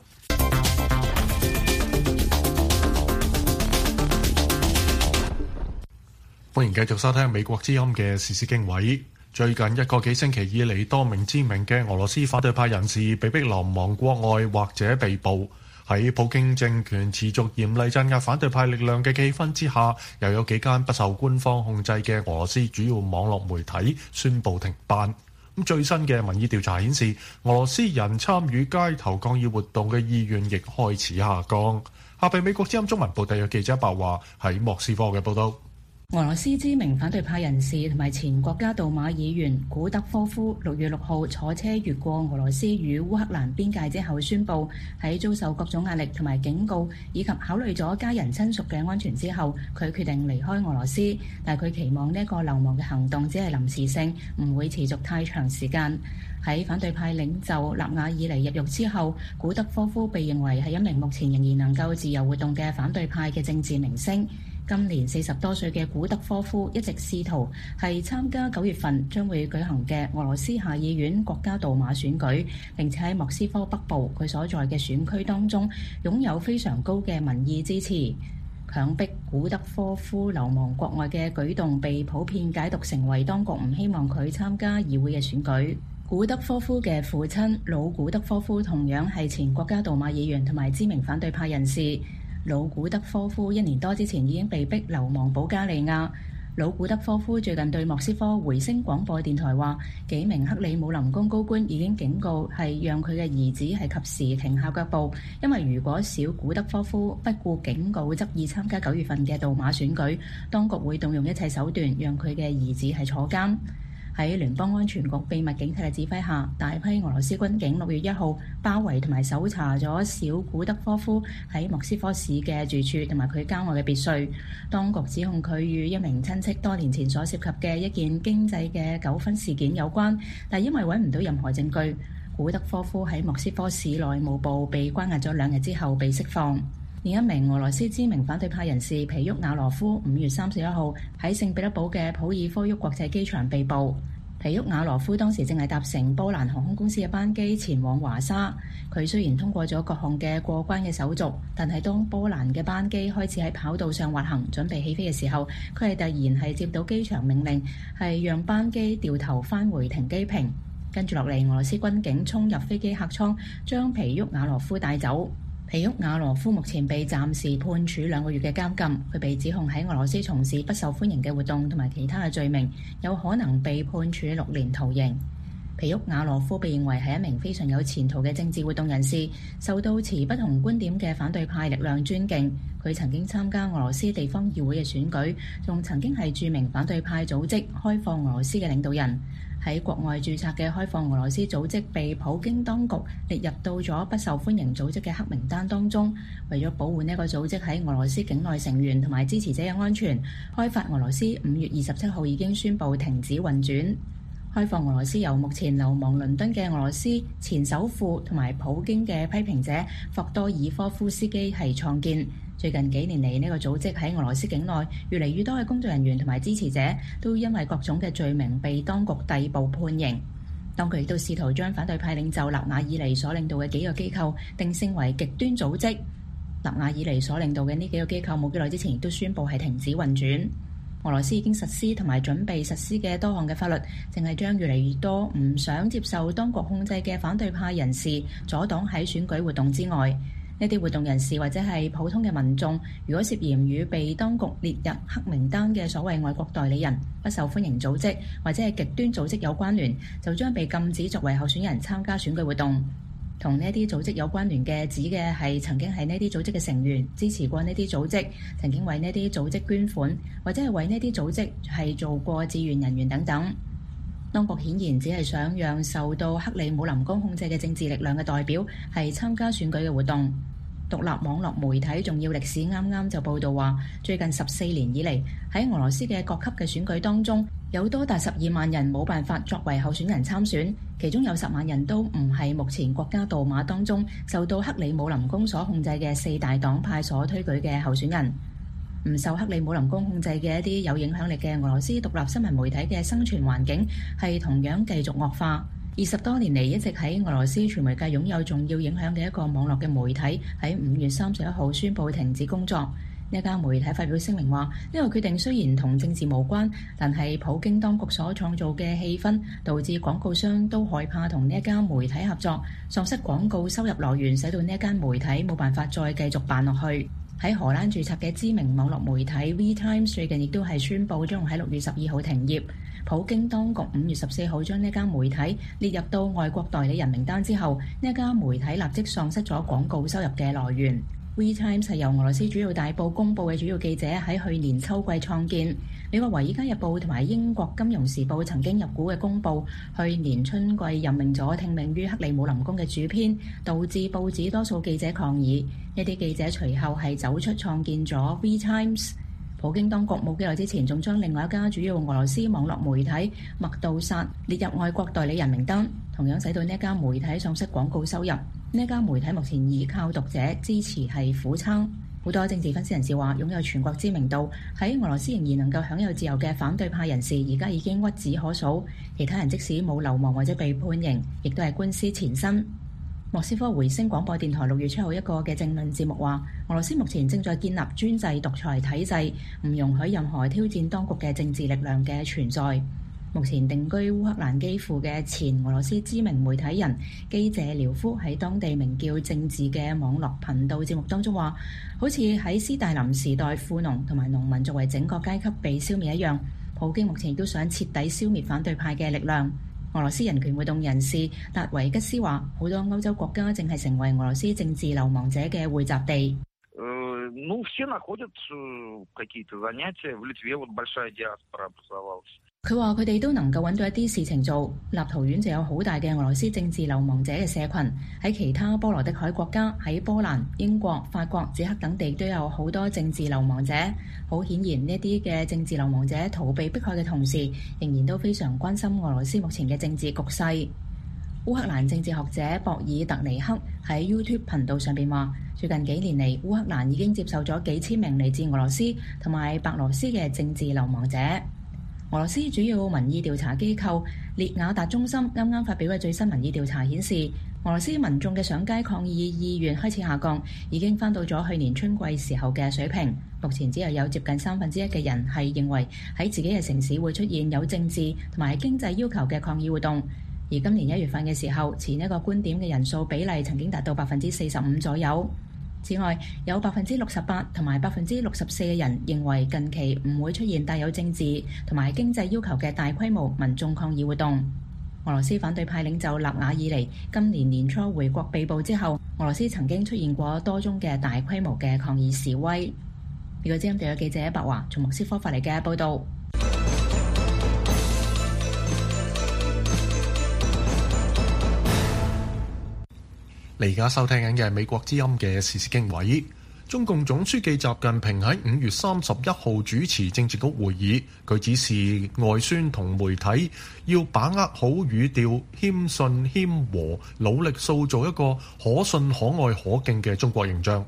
Speaker 4: 歡迎繼續收聽美國之音嘅時事經緯。最近一個幾星期以嚟，多名知名嘅俄羅斯反對派人士被逼流亡國外或者被捕。喺普京政權持續嚴厲鎮壓反對派力量嘅氣氛之下，又有幾間不受官方控制嘅俄羅斯主要網絡媒體宣布停辦。咁最新嘅民意調查顯示，俄羅斯人參與街頭抗議活動嘅意願亦開始下降。下被美國之音中文部特約記者白華喺莫斯科嘅報道。
Speaker 10: 俄羅斯知名反對派人士同埋前國家杜馬議員古德科夫六月六號坐車越過俄羅斯與烏克蘭邊界之後，宣布喺遭受各種壓力同埋警告，以及考慮咗家人親屬嘅安全之後，佢決定離開俄羅斯。但佢期望呢一個流亡嘅行動只係臨時性，唔會持續太長時間。喺反對派領袖納瓦爾尼入獄之後，古德科夫被認為係一名目前仍然能夠自由活動嘅反對派嘅政治明星。今年四十多歲嘅古德科夫一直試圖係參加九月份將會舉行嘅俄羅斯下議院國家杜馬選舉，並且喺莫斯科北部佢所在嘅選區當中擁有非常高嘅民意支持。強迫古德科夫流亡國外嘅舉動被普遍解讀成為當局唔希望佢參加議會嘅選舉。古德科夫嘅父親老古德科夫同樣係前國家杜馬議員同埋知名反對派人士。老古德科夫一年多之前已經被逼流亡保加利亞。老古德科夫最近對莫斯科回聲廣播電台話，幾名克里姆林宮高官已經警告係讓佢嘅兒子係及時停下腳步，因為如果小古德科夫不顧警告執意參加九月份嘅杜馬選舉，當局會動用一切手段讓佢嘅兒子係坐監。喺聯邦安全局秘密警察嘅指揮下，大批俄羅斯軍警六月一號包圍同埋搜查咗小古德科夫喺莫斯科市嘅住處同埋佢郊外嘅別墅。當局指控佢與一名親戚多年前所涉及嘅一件經濟嘅糾紛事件有關，但因為揾唔到任何證據，古德科夫喺莫斯科市內務部被關押咗兩日之後被釋放。另一名俄羅斯知名反對派人士皮沃亞羅夫五月三十一號喺聖彼得堡嘅普爾科沃國際機場被捕。皮沃亞羅夫當時正係搭乘波蘭航空公司嘅班機前往華沙。佢雖然通過咗各項嘅過關嘅手續，但係當波蘭嘅班機開始喺跑道上滑行準備起飛嘅時候，佢係突然係接到機場命令，係讓班機掉頭返回停機坪。跟住落嚟，俄羅斯軍警衝入飛機客艙，將皮沃亞羅夫帶走。皮沃亞羅夫目前被暫時判處兩個月嘅監禁，佢被指控喺俄羅斯從事不受歡迎嘅活動同埋其他嘅罪名，有可能被判處六年徒刑。皮沃亞羅夫被認為係一名非常有前途嘅政治活動人士，受到持不同觀點嘅反對派力量尊敬。佢曾經參加俄羅斯地方議會嘅選舉，仲曾經係著名反對派組織開放俄羅斯嘅領導人。喺國外註冊嘅開放俄羅斯組織被普京當局列入到咗不受歡迎組織嘅黑名單當中。為咗保護呢個組織喺俄羅斯境內成員同埋支持者嘅安全，開發俄羅斯五月二十七號已經宣布停止運轉。開放俄羅斯由目前流亡倫敦嘅俄羅斯前首富同埋普京嘅批評者霍多爾科夫斯基係創建。 最近幾年嚟，呢個組織喺俄羅斯境內越嚟越多嘅工作人員同埋支持者都因為各種嘅罪名被當局逮捕判刑。當局亦都試圖將反對派領袖納瓦爾尼所領導嘅幾個機構定性為極端組織。納瓦爾尼所領導嘅呢幾個機構冇幾耐之前亦都宣布係停止運轉。俄羅斯已經實施同埋準備實施嘅多項嘅法律，淨係將越嚟越多唔想接受當局控制嘅反對派人士阻擋喺選舉活動之外。呢啲活動人士或者係普通嘅民眾，如果涉嫌與被當局列入黑名單嘅所謂外國代理人、不受歡迎組織或者係極端組織有關聯，就將被禁止作為候選人參加選舉活動。同呢啲組織有關聯嘅指嘅係曾經係呢啲組織嘅成員，支持過呢啲組織，曾經為呢啲組織捐款，或者係為呢啲組織係做過志願人員等等。當局顯然只係想讓受到克里姆林宮控制嘅政治力量嘅代表係參加選舉嘅活動。獨立網絡媒體重要歷史啱啱就報道話，最近十四年以嚟喺俄羅斯嘅各級嘅選舉當中，有多達十二萬人冇辦法作為候選人參選，其中有十萬人都唔係目前國家杜馬當中受到克里姆林宮所控制嘅四大黨派所推舉嘅候選人。唔受克里姆林宮控制嘅一啲有影響力嘅俄羅斯獨立新聞媒體嘅生存環境係同樣繼續惡化。二十多年嚟一直喺俄羅斯傳媒界擁有重要影響嘅一個網絡嘅媒體喺五月三十一號宣布停止工作。呢家媒體發表聲明話，呢個決定雖然同政治無關，但係普京當局所創造嘅氣氛導致廣告商都害怕同呢一家媒體合作，喪失廣告收入來源，使到呢一間媒體冇辦法再繼續辦落去。喺荷蘭註冊嘅知名網絡媒體 V Times 最近亦都係宣布將喺六月十二號停業。普京當局五月十四號將呢間媒體列入到外國代理人名單之後，呢間媒體立即喪失咗廣告收入嘅來源。V Times 係由俄羅斯主要大報公報嘅主要記者喺去年秋季創建。美國《華爾街日報》同埋英國《金融時報》曾經入股嘅公報，去年春季任命咗聽命於克里姆林宮嘅主編，導致報紙多數記者抗議。一啲記者隨後係走出創建咗 V Times。普京當局冇幾耐之前仲將另外一家主要俄羅斯網絡媒體麥杜薩列入外國代理人名單，同樣使到呢家媒體喪失廣告收入。呢家媒體目前依靠讀者支持係苦撐。好多政治分析人士話，擁有全國知名度喺俄羅斯仍然能夠享有自由嘅反對派人士，而家已經屈指可數。其他人即使冇流亡或者被判刑，亦都係官司纏身。莫斯科回聲廣播電台六月七號一個嘅政論節目話，俄羅斯目前正在建立專制獨裁體制，唔容許任何挑戰當局嘅政治力量嘅存在。目前定居烏克蘭基輔嘅前俄羅斯知名媒體人基謝廖夫喺當地名叫政治嘅網絡頻道節目當中話，好似喺斯大林時代富農同埋農民作為整個階級被消滅一樣，普京目前亦都想徹底消滅反對派嘅力量。俄羅斯人權活動人士達維吉斯話，好多歐洲國家正係成為俄羅斯政治流亡者嘅匯集地。
Speaker 11: 呃，ну, все находят какие-то занятия. В Литве вот большая диаспора образовалась.
Speaker 10: 佢話佢哋都能夠揾到一啲事情做。立陶宛就有好大嘅俄羅斯政治流亡者嘅社群，喺其他波羅的海國家，喺波蘭、英國、法國、捷克等地都有好多政治流亡者。好顯然，呢啲嘅政治流亡者逃避迫害嘅同時，仍然都非常關心俄羅斯目前嘅政治局勢。烏克蘭政治學者博爾特尼克喺 YouTube 頻道上邊話，最近幾年嚟，烏克蘭已經接受咗幾千名嚟自俄羅斯同埋白羅斯嘅政治流亡者。俄羅斯主要民意調查機構列雅達中心啱啱發表嘅最新民意調查顯示，俄羅斯民眾嘅上街抗議意願開始下降，已經翻到咗去年春季時候嘅水平。目前只係有接近三分之一嘅人係認為喺自己嘅城市會出現有政治同埋經濟要求嘅抗議活動。而今年一月份嘅時候，持一個觀點嘅人數比例曾經達到百分之四十五左右。此外，有百分之六十八同埋百分之六十四嘅人認為近期唔會出現帶有政治同埋經濟要求嘅大規模民眾抗議活動。俄羅斯反對派領袖納瓦爾尼今年年初回國被捕之後，俄羅斯曾經出現過多宗嘅大規模嘅抗議示威。美國之音嘅記者白華從莫斯科發嚟嘅報導。
Speaker 4: 你而家收聽緊嘅係美國之音嘅時事經緯。中共總書記習近平喺五月三十一號主持政治局會議，佢指示外宣同媒體要把握好語調，謙遜謙和，努力塑造一個可信可愛可敬嘅中國形象。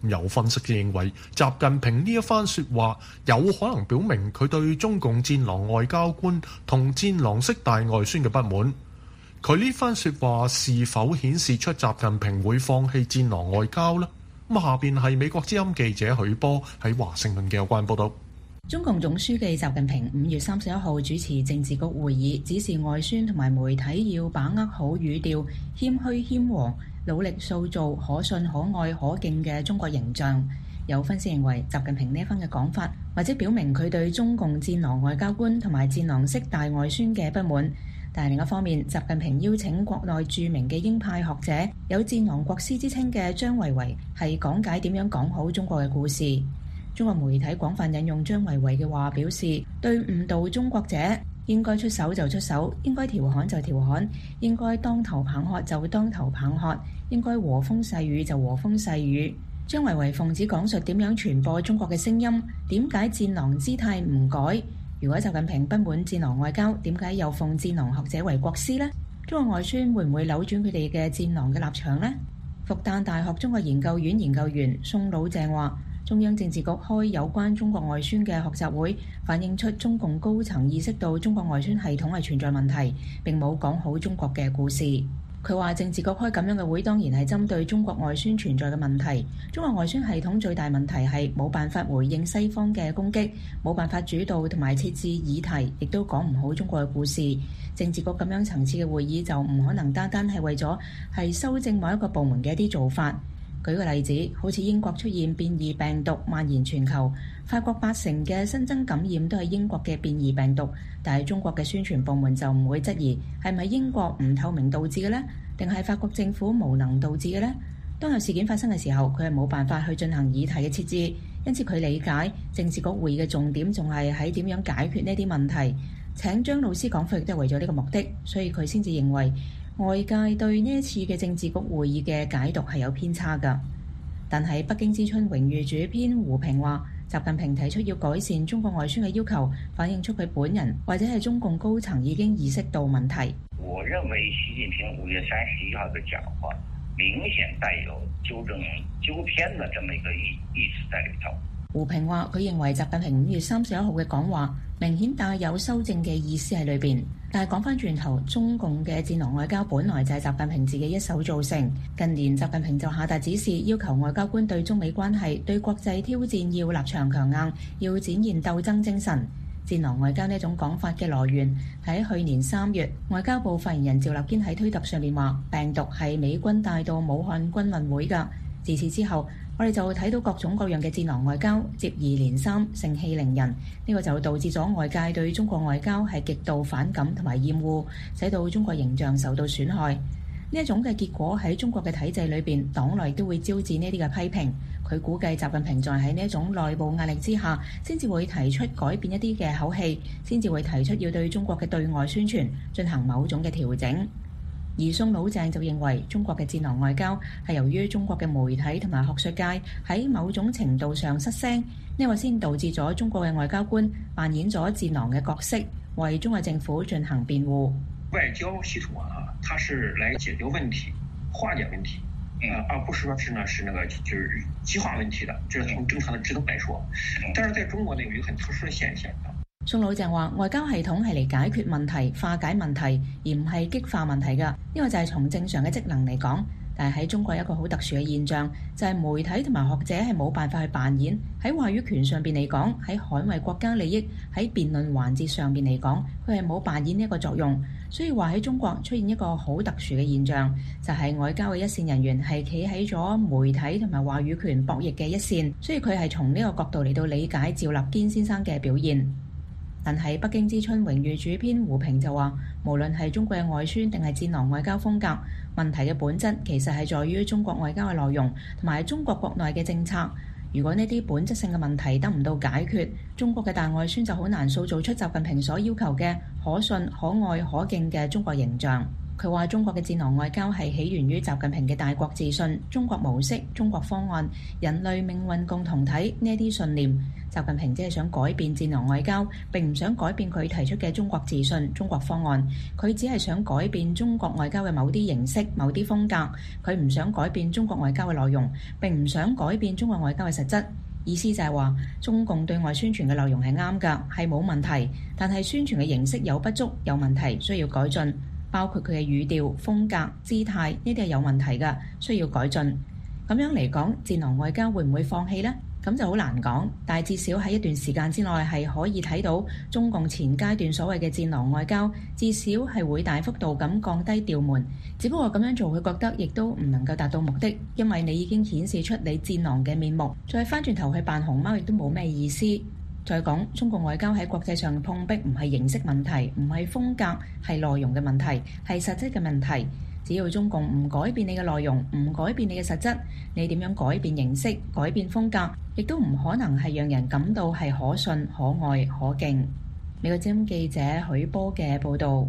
Speaker 4: 有分析就認為，習近平呢一番説話有可能表明佢對中共戰狼外交官同戰狼式大外宣嘅不滿。佢呢番説話是否顯示出習近平會放棄戰狼外交呢？咁下邊係美國之音記者許波喺華盛頓嘅有關報導。
Speaker 10: 中共總書記習近平五月三十一號主持政治局會議，指示外宣同埋媒體要把握好語調，謙虛謙和，努力塑造可信可愛可敬嘅中國形象。有分析認為，習近平呢一番嘅講法，或者表明佢對中共戰狼外交官同埋戰狼式大外宣嘅不滿。但係另一方面，習近平邀請國內著名嘅鷹派學者，有戰狼國師之稱嘅張維為，係講解點樣講好中國嘅故事。中國媒體廣泛引用張維為嘅話，表示對誤導中國者應該出手就出手，應該調侃就調侃，應該當頭棒喝就當頭棒喝，應該和風細雨就和風細雨。張維為奉旨講述點樣傳播中國嘅聲音，點解戰狼姿態唔改。如果習近平不滿戰狼外交，點解又奉戰狼學者為國師呢？中國外宣會唔會扭轉佢哋嘅戰狼嘅立場呢？復旦大學中國研究院研究員宋老鄭話，中央政治局開有關中國外宣嘅學習會，反映出中共高層意識到中國外宣系統係存在問題，並冇講好中國嘅故事。佢話政治局開咁樣嘅會，當然係針對中國外宣存在嘅問題。中國外宣系統最大問題係冇辦法回應西方嘅攻擊，冇辦法主導同埋設置議題，亦都講唔好中國嘅故事。政治局咁樣層次嘅會議就唔可能單單係為咗係修正某一個部門嘅一啲做法。舉個例子，好似英國出現變異病毒蔓延全球，法國八成嘅新增感染都係英國嘅變異病毒，但係中國嘅宣傳部門就唔會質疑係咪英國唔透明導致嘅呢？定係法國政府無能導致嘅呢？當有事件發生嘅時候，佢係冇辦法去進行議題嘅設置，因此佢理解政治局會議嘅重點仲係喺點樣解決呢啲問題。請張老師講課亦都係為咗呢個目的，所以佢先至認為外界對呢一次嘅政治局會議嘅解讀係有偏差㗎。但係北京之春榮譽主編胡平話，習近平提出要改善中國外宣嘅要求，反映出佢本人或者係中共高層已經意識到問題。
Speaker 11: 我認為習近平五月三十一號嘅講話明顯帶有糾正糾偏的這麼一個意意思在裏頭。
Speaker 10: 胡平話，佢認為習近平五月三十一號嘅講話明顯帶有修正嘅意思喺裏邊。但係講翻轉頭，中共嘅戰狼外交本來就係習近平自己一手造成。近年習近平就下達指示，要求外交官對中美關係、對國際挑戰要立場強硬，要展現鬥爭精神。戰狼外交呢種講法嘅來源喺去年三月，外交部發言人趙立堅喺推特上面話，病毒係美軍帶到武漢軍運會㗎。自此之後，我哋就會睇到各種各樣嘅戰狼外交接二連三，盛氣凌人。呢個就導致咗外界對中國外交係極度反感同埋厭惡，使到中國形象受到損害。呢一種嘅結果喺中國嘅體制裏邊，黨內都會招致呢啲嘅批評。佢估計習近平在喺呢一種內部壓力之下，先至會提出改變一啲嘅口氣，先至會提出要對中國嘅對外宣傳進行某種嘅調整。而宋老鄭就認為，中國嘅戰狼外交係由於中國嘅媒體同埋學術界喺某種程度上失聲，呢個先導致咗中國嘅外交官扮演咗戰狼嘅角色，為中國政府進行辯護。
Speaker 12: 外交系統啊，它是來解決問題、化解問題，啊，而不是說是呢是那個就是激化問題的，這是從正常的制度來說。但是在中國呢，有一個很特殊的現象。
Speaker 10: 宋老鄭話：外交系統係嚟解決問題、化解問題，而唔係激化問題㗎。呢個就係從正常嘅職能嚟講。但係喺中國有一個好特殊嘅現象，就係媒體同埋學者係冇辦法去扮演喺話語權上邊嚟講，喺捍衛國家利益、喺辯論環節上邊嚟講，佢係冇扮演呢一個作用。所以話喺中國出現一個好特殊嘅現象，就係外交嘅一線人員係企喺咗媒體同埋話語權博弈嘅一線。所以佢係從呢個角度嚟到理解趙立堅先生嘅表現。但係北京之春榮譽主編胡平就話，無論係中國嘅外宣定係戰狼外交風格，問題嘅本質其實係在於中國外交嘅內容同埋中國國內嘅政策。如果呢啲本質性嘅問題得唔到解決，中國嘅大外宣就好難塑造出習近平所要求嘅可信、可愛、可敬嘅中國形象。佢話中國嘅戰狼外交係起源於習近平嘅大國自信、中國模式、中國方案、人類命運共同體呢啲信念。 習近平只係想改變戰狼外交，並唔想改變佢提出嘅中國自信、中國方案。佢只係想改變中國外交嘅某啲形式、某啲風格。佢唔想改變中國外交嘅內容，並唔想改變中國外交嘅實質。意思就係話，中共對外宣傳嘅內容係啱㗎，係冇問題，但係宣傳嘅形式有不足、有問題，需要改進，包括佢嘅語調、風格、姿態，呢啲係有問題㗎，需要改進。咁樣嚟講，戰狼外交會唔會放棄呢？咁就好難講，但係至少喺一段時間之內係可以睇到中共前階段所謂嘅戰狼外交，至少係會大幅度咁降低調門。只不過咁樣做，佢覺得亦都唔能夠達到目的，因為你已經顯示出你戰狼嘅面目，再翻轉頭去扮熊貓亦都冇咩意思。再講，中共外交喺國際上碰壁唔係形式問題，唔係風格，係內容嘅問題，係實質嘅問題。只要中共唔改變你嘅內容，唔改變你嘅實質，你點樣改變形式、改變風格，亦都唔可能係讓人感到係可信、可愛、可敬。美國之音記者許波嘅報導。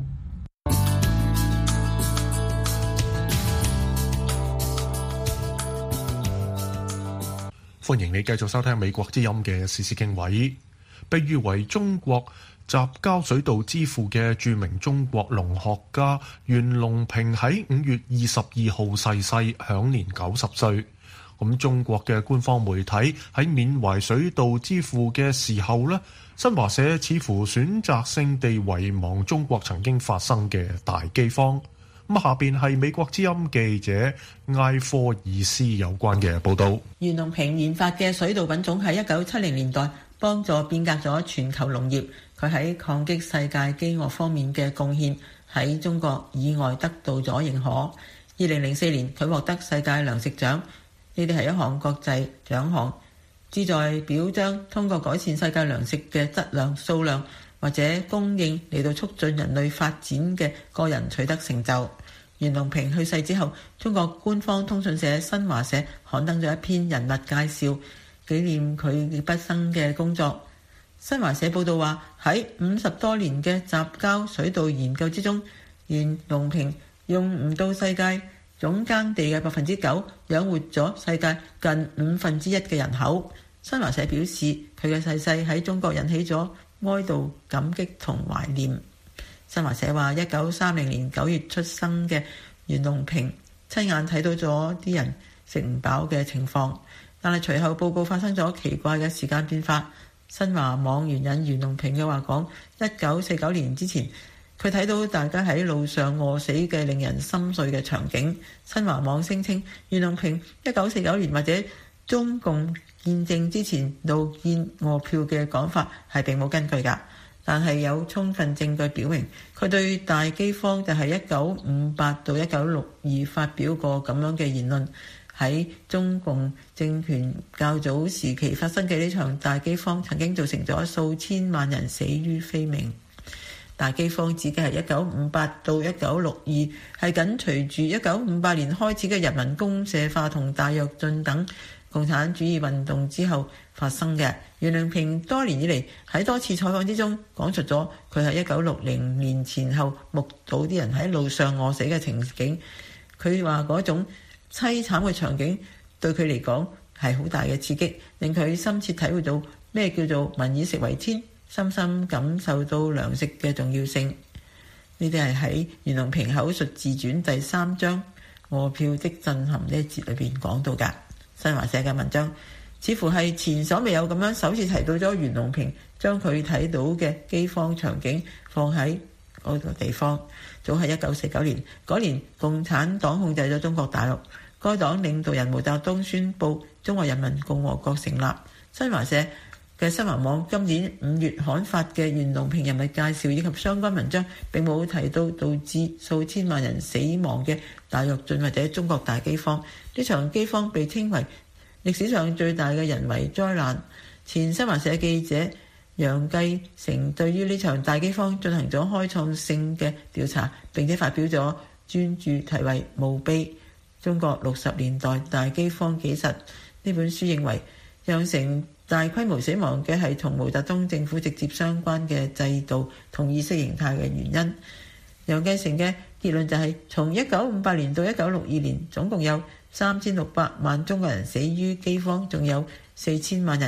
Speaker 4: 歡迎你繼續收聽美國之音嘅時事經緯。被譽為中國雜交水稻之父嘅著名中國農學家袁隆平喺五月二十二號逝世，享年九十歲。咁中國嘅官方媒體喺緬懷水稻之父嘅時候呢，新華社似乎選擇性地遺忘中國曾經發生嘅大饑荒。咁下邊係美國之音記者埃科爾斯有關嘅報導。
Speaker 13: 袁隆平研發嘅水稻品種喺一九七零年代幫助變革咗全球農業。佢喺抗擊世界饑餓方面嘅貢獻喺中國以外得到咗認可。二零零四年佢獲得世界糧食獎，呢啲係一項國際獎項，旨在表彰通過改善世界糧食嘅質量、數量或者供應嚟到促進人類發展嘅個人取得成就。袁隆平去世之後，中國官方通訊社新華社刊登咗一篇人物介紹，紀念佢畢生嘅工作。新華社報道話，喺五十多年嘅雜交水稻研究之中，袁隆平用唔到世界總耕地嘅百分之九，養活咗世界近五分之一嘅人口。新華社表示，佢嘅逝世喺中國引起咗哀悼、感激同懷念。新華社話，一九三零年九月出生嘅袁隆平親眼睇到咗啲人食唔飽嘅情況，但係隨後報告發生咗奇怪嘅時間變化。新華網援引袁隆平嘅話講，一九四九年之前，佢睇到大家喺路上餓死嘅令人心碎嘅場景。新華網聲稱，袁隆平一九四九年或者中共建政之前路見餓票嘅講法係並冇根據㗎，但係有充分證據表明佢對大饑荒就係一九五八到一九六二發表過咁樣嘅言論。喺中共政權較早時期發生嘅呢場大饑荒曾經造成咗數千萬人死於非命。大饑荒指嘅係一九五八到一九六二，係緊隨住一九五八年開始嘅人民公社化同大躍進等共產主義運動之後發生嘅。袁隆平多年以嚟喺多次採訪之中講述咗佢喺一九六零年前後目睹啲人喺路上餓死嘅情景。佢話嗰種淒慘嘅場景對佢嚟講係好大嘅刺激，令佢深切體會到咩叫做民以食為天，深深感受到糧食嘅重要性。呢啲係喺袁隆平口述自傳第三章餓票的震撼呢一節裏邊講到㗎。新華社嘅文章似乎係前所未有咁樣首次提到咗袁隆平將佢睇到嘅饑荒場景放喺嗰個地方。早喺一九四九年嗰年，共產黨控制咗中國大陸，該黨領導人毛澤東宣布中華人民共和國成立。新華社嘅新華網今年五月刊發嘅袁隆平人物介紹以及相關文章並冇提到導致數千萬人死亡嘅大躍進或者中國大饑荒。呢場饑荒被稱為歷史上最大嘅人為災難。前新華社記者楊繼成對於呢場大饑荒進行咗開創性嘅調查，並且發表咗專著題為《墓碑：中國六十年代大饑荒紀實》。呢本書認為，釀成大規模死亡嘅係同毛澤東政府直接相關嘅制度同意識形態嘅原因。楊繼成嘅結論就係，從一九五八年到一九六二年，總共有三千六百萬中國人死於饑荒，仲有四千萬人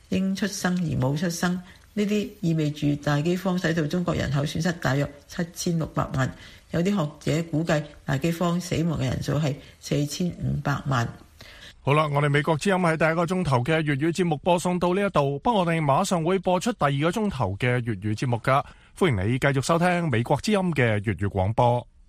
Speaker 13: 應出生而冇出生，呢啲意味住大饑荒使到中國人口損失大約七千六百萬。有啲學者估計大饑荒死亡嘅人數係四千五百萬。
Speaker 2: 好啦，我哋美國之音喺第一個鐘頭嘅粵語節目播送到呢一度，不過我哋馬上會播出第二個鐘頭嘅粵語節目噶，歡迎你繼續收聽美國之音嘅粵語廣播。